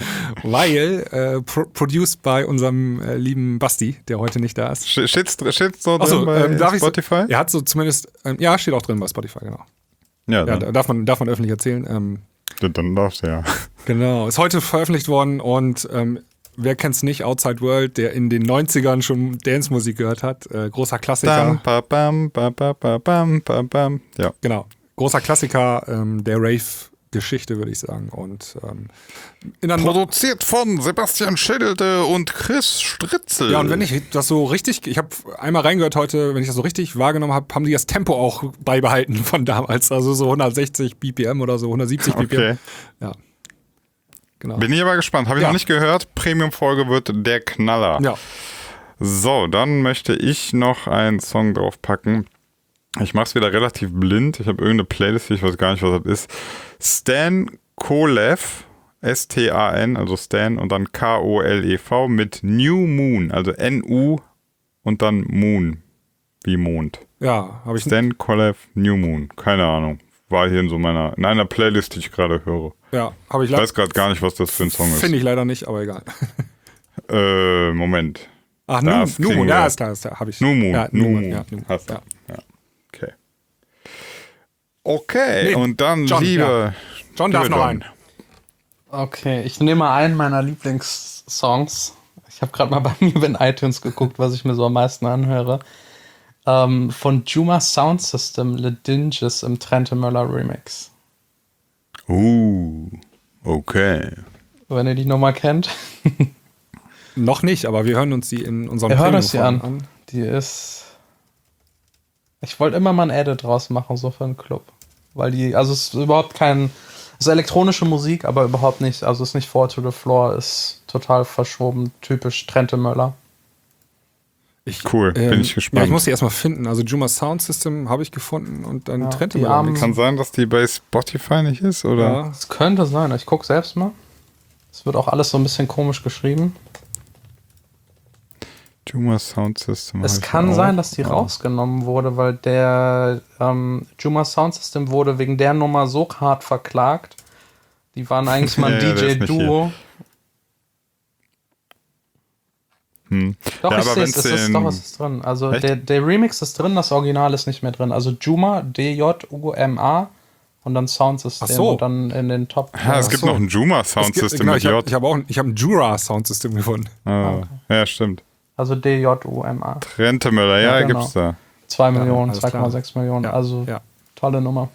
weil äh, pro produced bei unserem äh, lieben Basti, der heute nicht da ist. Sch- Steht's, steht's so drin Achso, bei ähm, darf ich Spotify? Er hat so zumindest, ähm, ja, steht auch drin bei Spotify, genau. Ja, Ja, dann, da darf man, darf man öffentlich erzählen. Ähm, dann, dann darfst du ja. genau, ist heute veröffentlicht worden und ähm, wer kennt's nicht, Outside World, der in den neunzigern schon Dance-Musik gehört hat, äh, großer Klassiker. Bam, ba, bam, ba, ba, ba, bam, ba, bam. Ja. Genau, großer Klassiker ähm, der Rave-Geschichte, würde ich sagen. Und ähm, in einer Produziert von Sebastian Schädelte und Chris Stritzel. Ja, und wenn ich das so richtig, ich habe einmal reingehört heute, wenn ich das so richtig wahrgenommen habe, haben die das Tempo auch beibehalten von damals. Also so hundertsechzig B P M oder so hundertsiebzig B P M. Okay. Ja. Genau. Bin ich aber gespannt. Habe ich Ja. noch nicht gehört. Premium-Folge wird der Knaller. Ja. So, dann möchte ich noch einen Song draufpacken. Ich mache es wieder relativ blind. Ich habe irgendeine Playlist, ich weiß gar nicht, was das ist. Stan Kolev, S T A N, also Stan und dann K O L E V mit New Moon, also N U und dann Moon, wie Mond. Ja, habe ich Stan Kolev, New Moon, keine Ahnung. War hier in so meiner, in einer Playlist, die ich gerade höre. ja, habe ich Ich weiß gerade gar nicht, was das für ein Song ist. Finde ich leider nicht, aber egal. Äh, Moment. Ach, Das Nu kriegen Moon, wir. ja, ist klar, ist klar, habe ich. New Moon, Ja, New Nu Moon, Moon. ja, Nu Moon. Hast du. Ja. Ja. Okay. Okay, Nee, und dann John, liebe... ja. John darf liebe noch John. einen. Okay, ich nehme einen meiner Lieblingssongs. Ich habe gerade mal bei mir in iTunes geguckt, was ich mir so am meisten anhöre. Ähm, von Juma Sound System, Le Dinges im Trente Möller Remix. Uh, okay. Wenn ihr die Nummer kennt. Noch nicht, aber wir hören uns die in unserem Wir hören uns die Premium-Folgen an. Die ist. Ich wollte immer mal ein Edit draus machen, so für einen Club. Weil die, also es ist überhaupt kein. Es ist elektronische Musik, aber überhaupt nicht. Also es ist nicht Four to the Floor, ist total verschoben, typisch Trente Möller. Ich, Cool, bin ich gespannt. Ja, ich muss die erstmal finden. Also Juma Sound System habe ich gefunden und dann Ja, trennte die man armen- nichts. Kann sein, dass die bei Spotify nicht ist, oder? Ja. Es könnte sein, ich gucke selbst mal. Es wird auch alles so ein bisschen komisch geschrieben. Juma Sound System. Es hab ich kann auch. sein, dass die Ja. rausgenommen wurde, weil der ähm, Juma Sound System wurde wegen der Nummer so hart verklagt. Die waren eigentlich mal ein Ja, ja, der ist nicht D J-Duo. Hm. Doch, Ja, ich aber sehe es, wenn's es ist den- doch, es ist drin. Also Echt? der, der Remix ist drin, das Original ist nicht mehr drin. Also Juma, D J U M A und dann Sound System Ach so. und dann in den Top. Ah, es äh, gibt so. noch ein Juma Es Sound gibt- System genau, mit ich habe J. hab auch ein, ich hab ein Jura Sound System gefunden. Ah, ja, stimmt. Also D J U M A. Trente Rentemöller, ja, Ja, genau. gibt's da. zwei Millionen, alles zwei klar. Komma sechs Millionen. Ja, Also ja. tolle Nummer.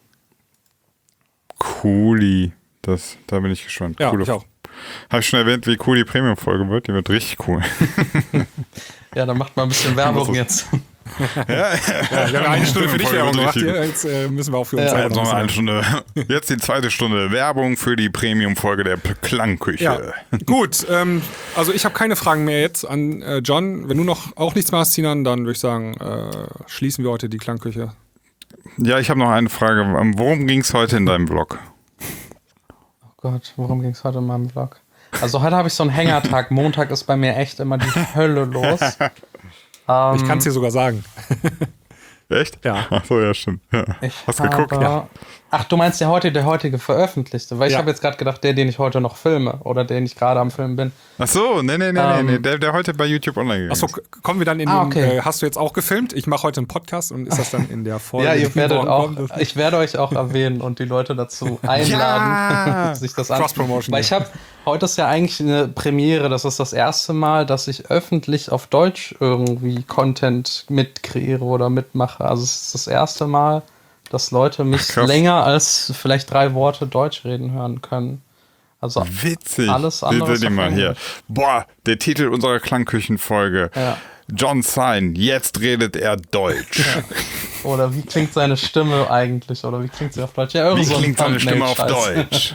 Cooli. Das, da bin ich gespannt. Ja, Coole ich auch. Habe ich schon erwähnt, wie cool die Premium-Folge wird? Die wird richtig cool. Ja, dann macht mal ein bisschen Werbung jetzt. ja, Ja, wir haben eine Stunde für dich Folge Werbung wird gemacht. richtig Hier. Jetzt äh, müssen wir auch für uns Ja, selber Jetzt noch noch was eine sagen. Stunde. Jetzt die zweite Stunde Werbung für die Premium-Folge der P- Klangküche. Ja, gut. Ähm, also ich habe keine Fragen mehr jetzt an äh, John. Wenn du noch auch nichts mehr hast, Sinan, dann würde ich sagen, äh, schließen wir heute die Klangküche. Ja, ich habe noch eine Frage. Worum ging es heute in deinem Blog? Oh Gott, worum ging es heute in meinem Vlog? Also heute habe ich so einen Hängertag. Montag ist bei mir echt immer die Hölle los. Ähm, Ich kann es dir sogar sagen. Echt? Ja. Ach so, ja, stimmt. Ja. Ich Hast habe geguckt? Ja. Ach, du meinst der heutige, der heutige veröffentlichte? Weil ich Ja. habe jetzt gerade gedacht, der, den ich heute noch filme oder den ich gerade am Filmen bin. Ach so, nee, nee, nee, Ähm, nee, nee, der, der heute bei YouTube online gegangen Achso, ist. k- kommen wir dann in Ah, den, okay. äh, hast du jetzt auch gefilmt? Ich mache heute einen Podcast und ist das dann in der Folge? Ja, ihr die werdet morgen auch, kommt? ich werde euch auch erwähnen und die Leute dazu einladen, Ja! sich das an. Cross-Promotion. Weil ich habe, heute ist ja eigentlich eine Premiere, das ist das erste Mal, dass ich öffentlich auf Deutsch irgendwie Content mitkreiere oder mitmache. Also es ist das erste Mal, dass Leute mich Ach, krass. länger als vielleicht drei Worte Deutsch reden hören können. Also Witzig. alles andere Seht ist ihr auf mal hier. Englisch. Boah, der Titel unserer Klangküchenfolge. Ja. John Sign, jetzt redet er Deutsch. Oder wie klingt seine Stimme eigentlich? Oder wie klingt sie auf Deutsch? Ja, Wie irgend so ein klingt seine Stimme auf Thumbnail-Scheiß. Deutsch?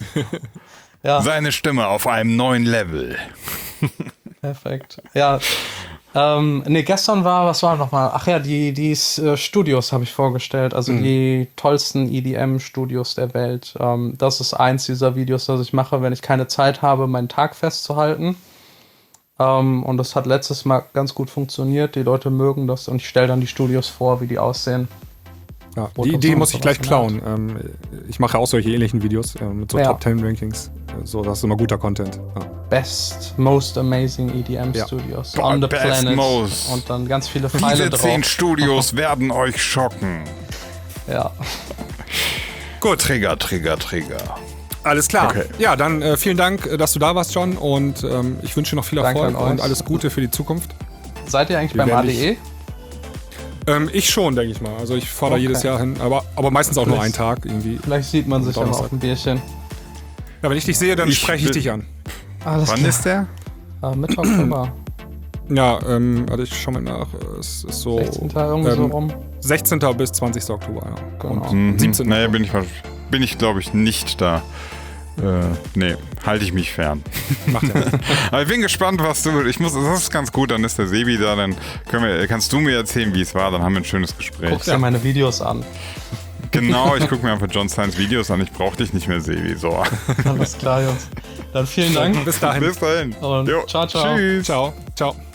Ja. Seine Stimme auf einem neuen Level. Perfekt. Ja. Ähm, nee, gestern war, was war nochmal? Ach ja, die, die äh, Studios habe ich vorgestellt. Also Mhm. die tollsten E D M-Studios der Welt. Ähm, das ist eins dieser Videos, das ich mache, wenn ich keine Zeit habe, meinen Tag festzuhalten. Ähm, und das hat letztes Mal ganz gut funktioniert. Die Leute mögen das und ich stelle dann die Studios vor, wie die aussehen. Ja, Fotos die Idee und muss ich sowas gleich in der klauen. Ähm, ich mache auch solche ähnlichen Videos äh, mit so Ja. Top Ten Rankings. Äh, So, das ist immer guter Content. Ja. Best, most amazing E D M-Studios Boah, on the best, planet. most. Und dann ganz viele Pfeile Diese drauf. zehn Studios werden euch schocken. Ja. Gut. Trigger, Trigger, Trigger. Alles klar. Okay. Ja, dann äh, vielen Dank, äh, dass du da warst, John. Und ähm, ich wünsche dir noch viel Danke Erfolg an euch. und alles Gute für die Zukunft. Seid ihr eigentlich Wir beim werden A D E? Ähm, ich schon, denke ich mal. Also ich fahre da Okay. jedes Jahr hin, aber, aber meistens auch nur einen Vielleicht- Tag irgendwie. Vielleicht sieht man sich ja mal Donnerstag. auf ein Bierchen. Ja, wenn ich dich sehe, dann Ich spreche ich will- dich an. Alles Wann ist der? Äh, Mitte Oktober. Ja, ähm, warte, ich schau mal nach. Es ist so sechzehnten irgendwie so ähm, rum. sechzehnten bis zwanzigsten Oktober, ja. Genau. Und siebzehnten Naja, bin ich, bin ich glaube ich, nicht da. Äh, nee, halte ich mich fern. Macht ja nichts. Aber ich bin gespannt, was du. Ich muss, das ist ganz gut, dann ist der Sebi da, dann können wir, kannst du mir erzählen, wie es war, dann haben wir ein schönes Gespräch. Guckst dir meine Videos an. Genau, ich gucke mir einfach John Science Videos an, ich brauche dich nicht mehr, Sebi. So. Alles klar, Jungs. Dann vielen Dank. Bis dahin. Bis dahin. Und ciao, ciao. Tschüss. Ciao. Ciao.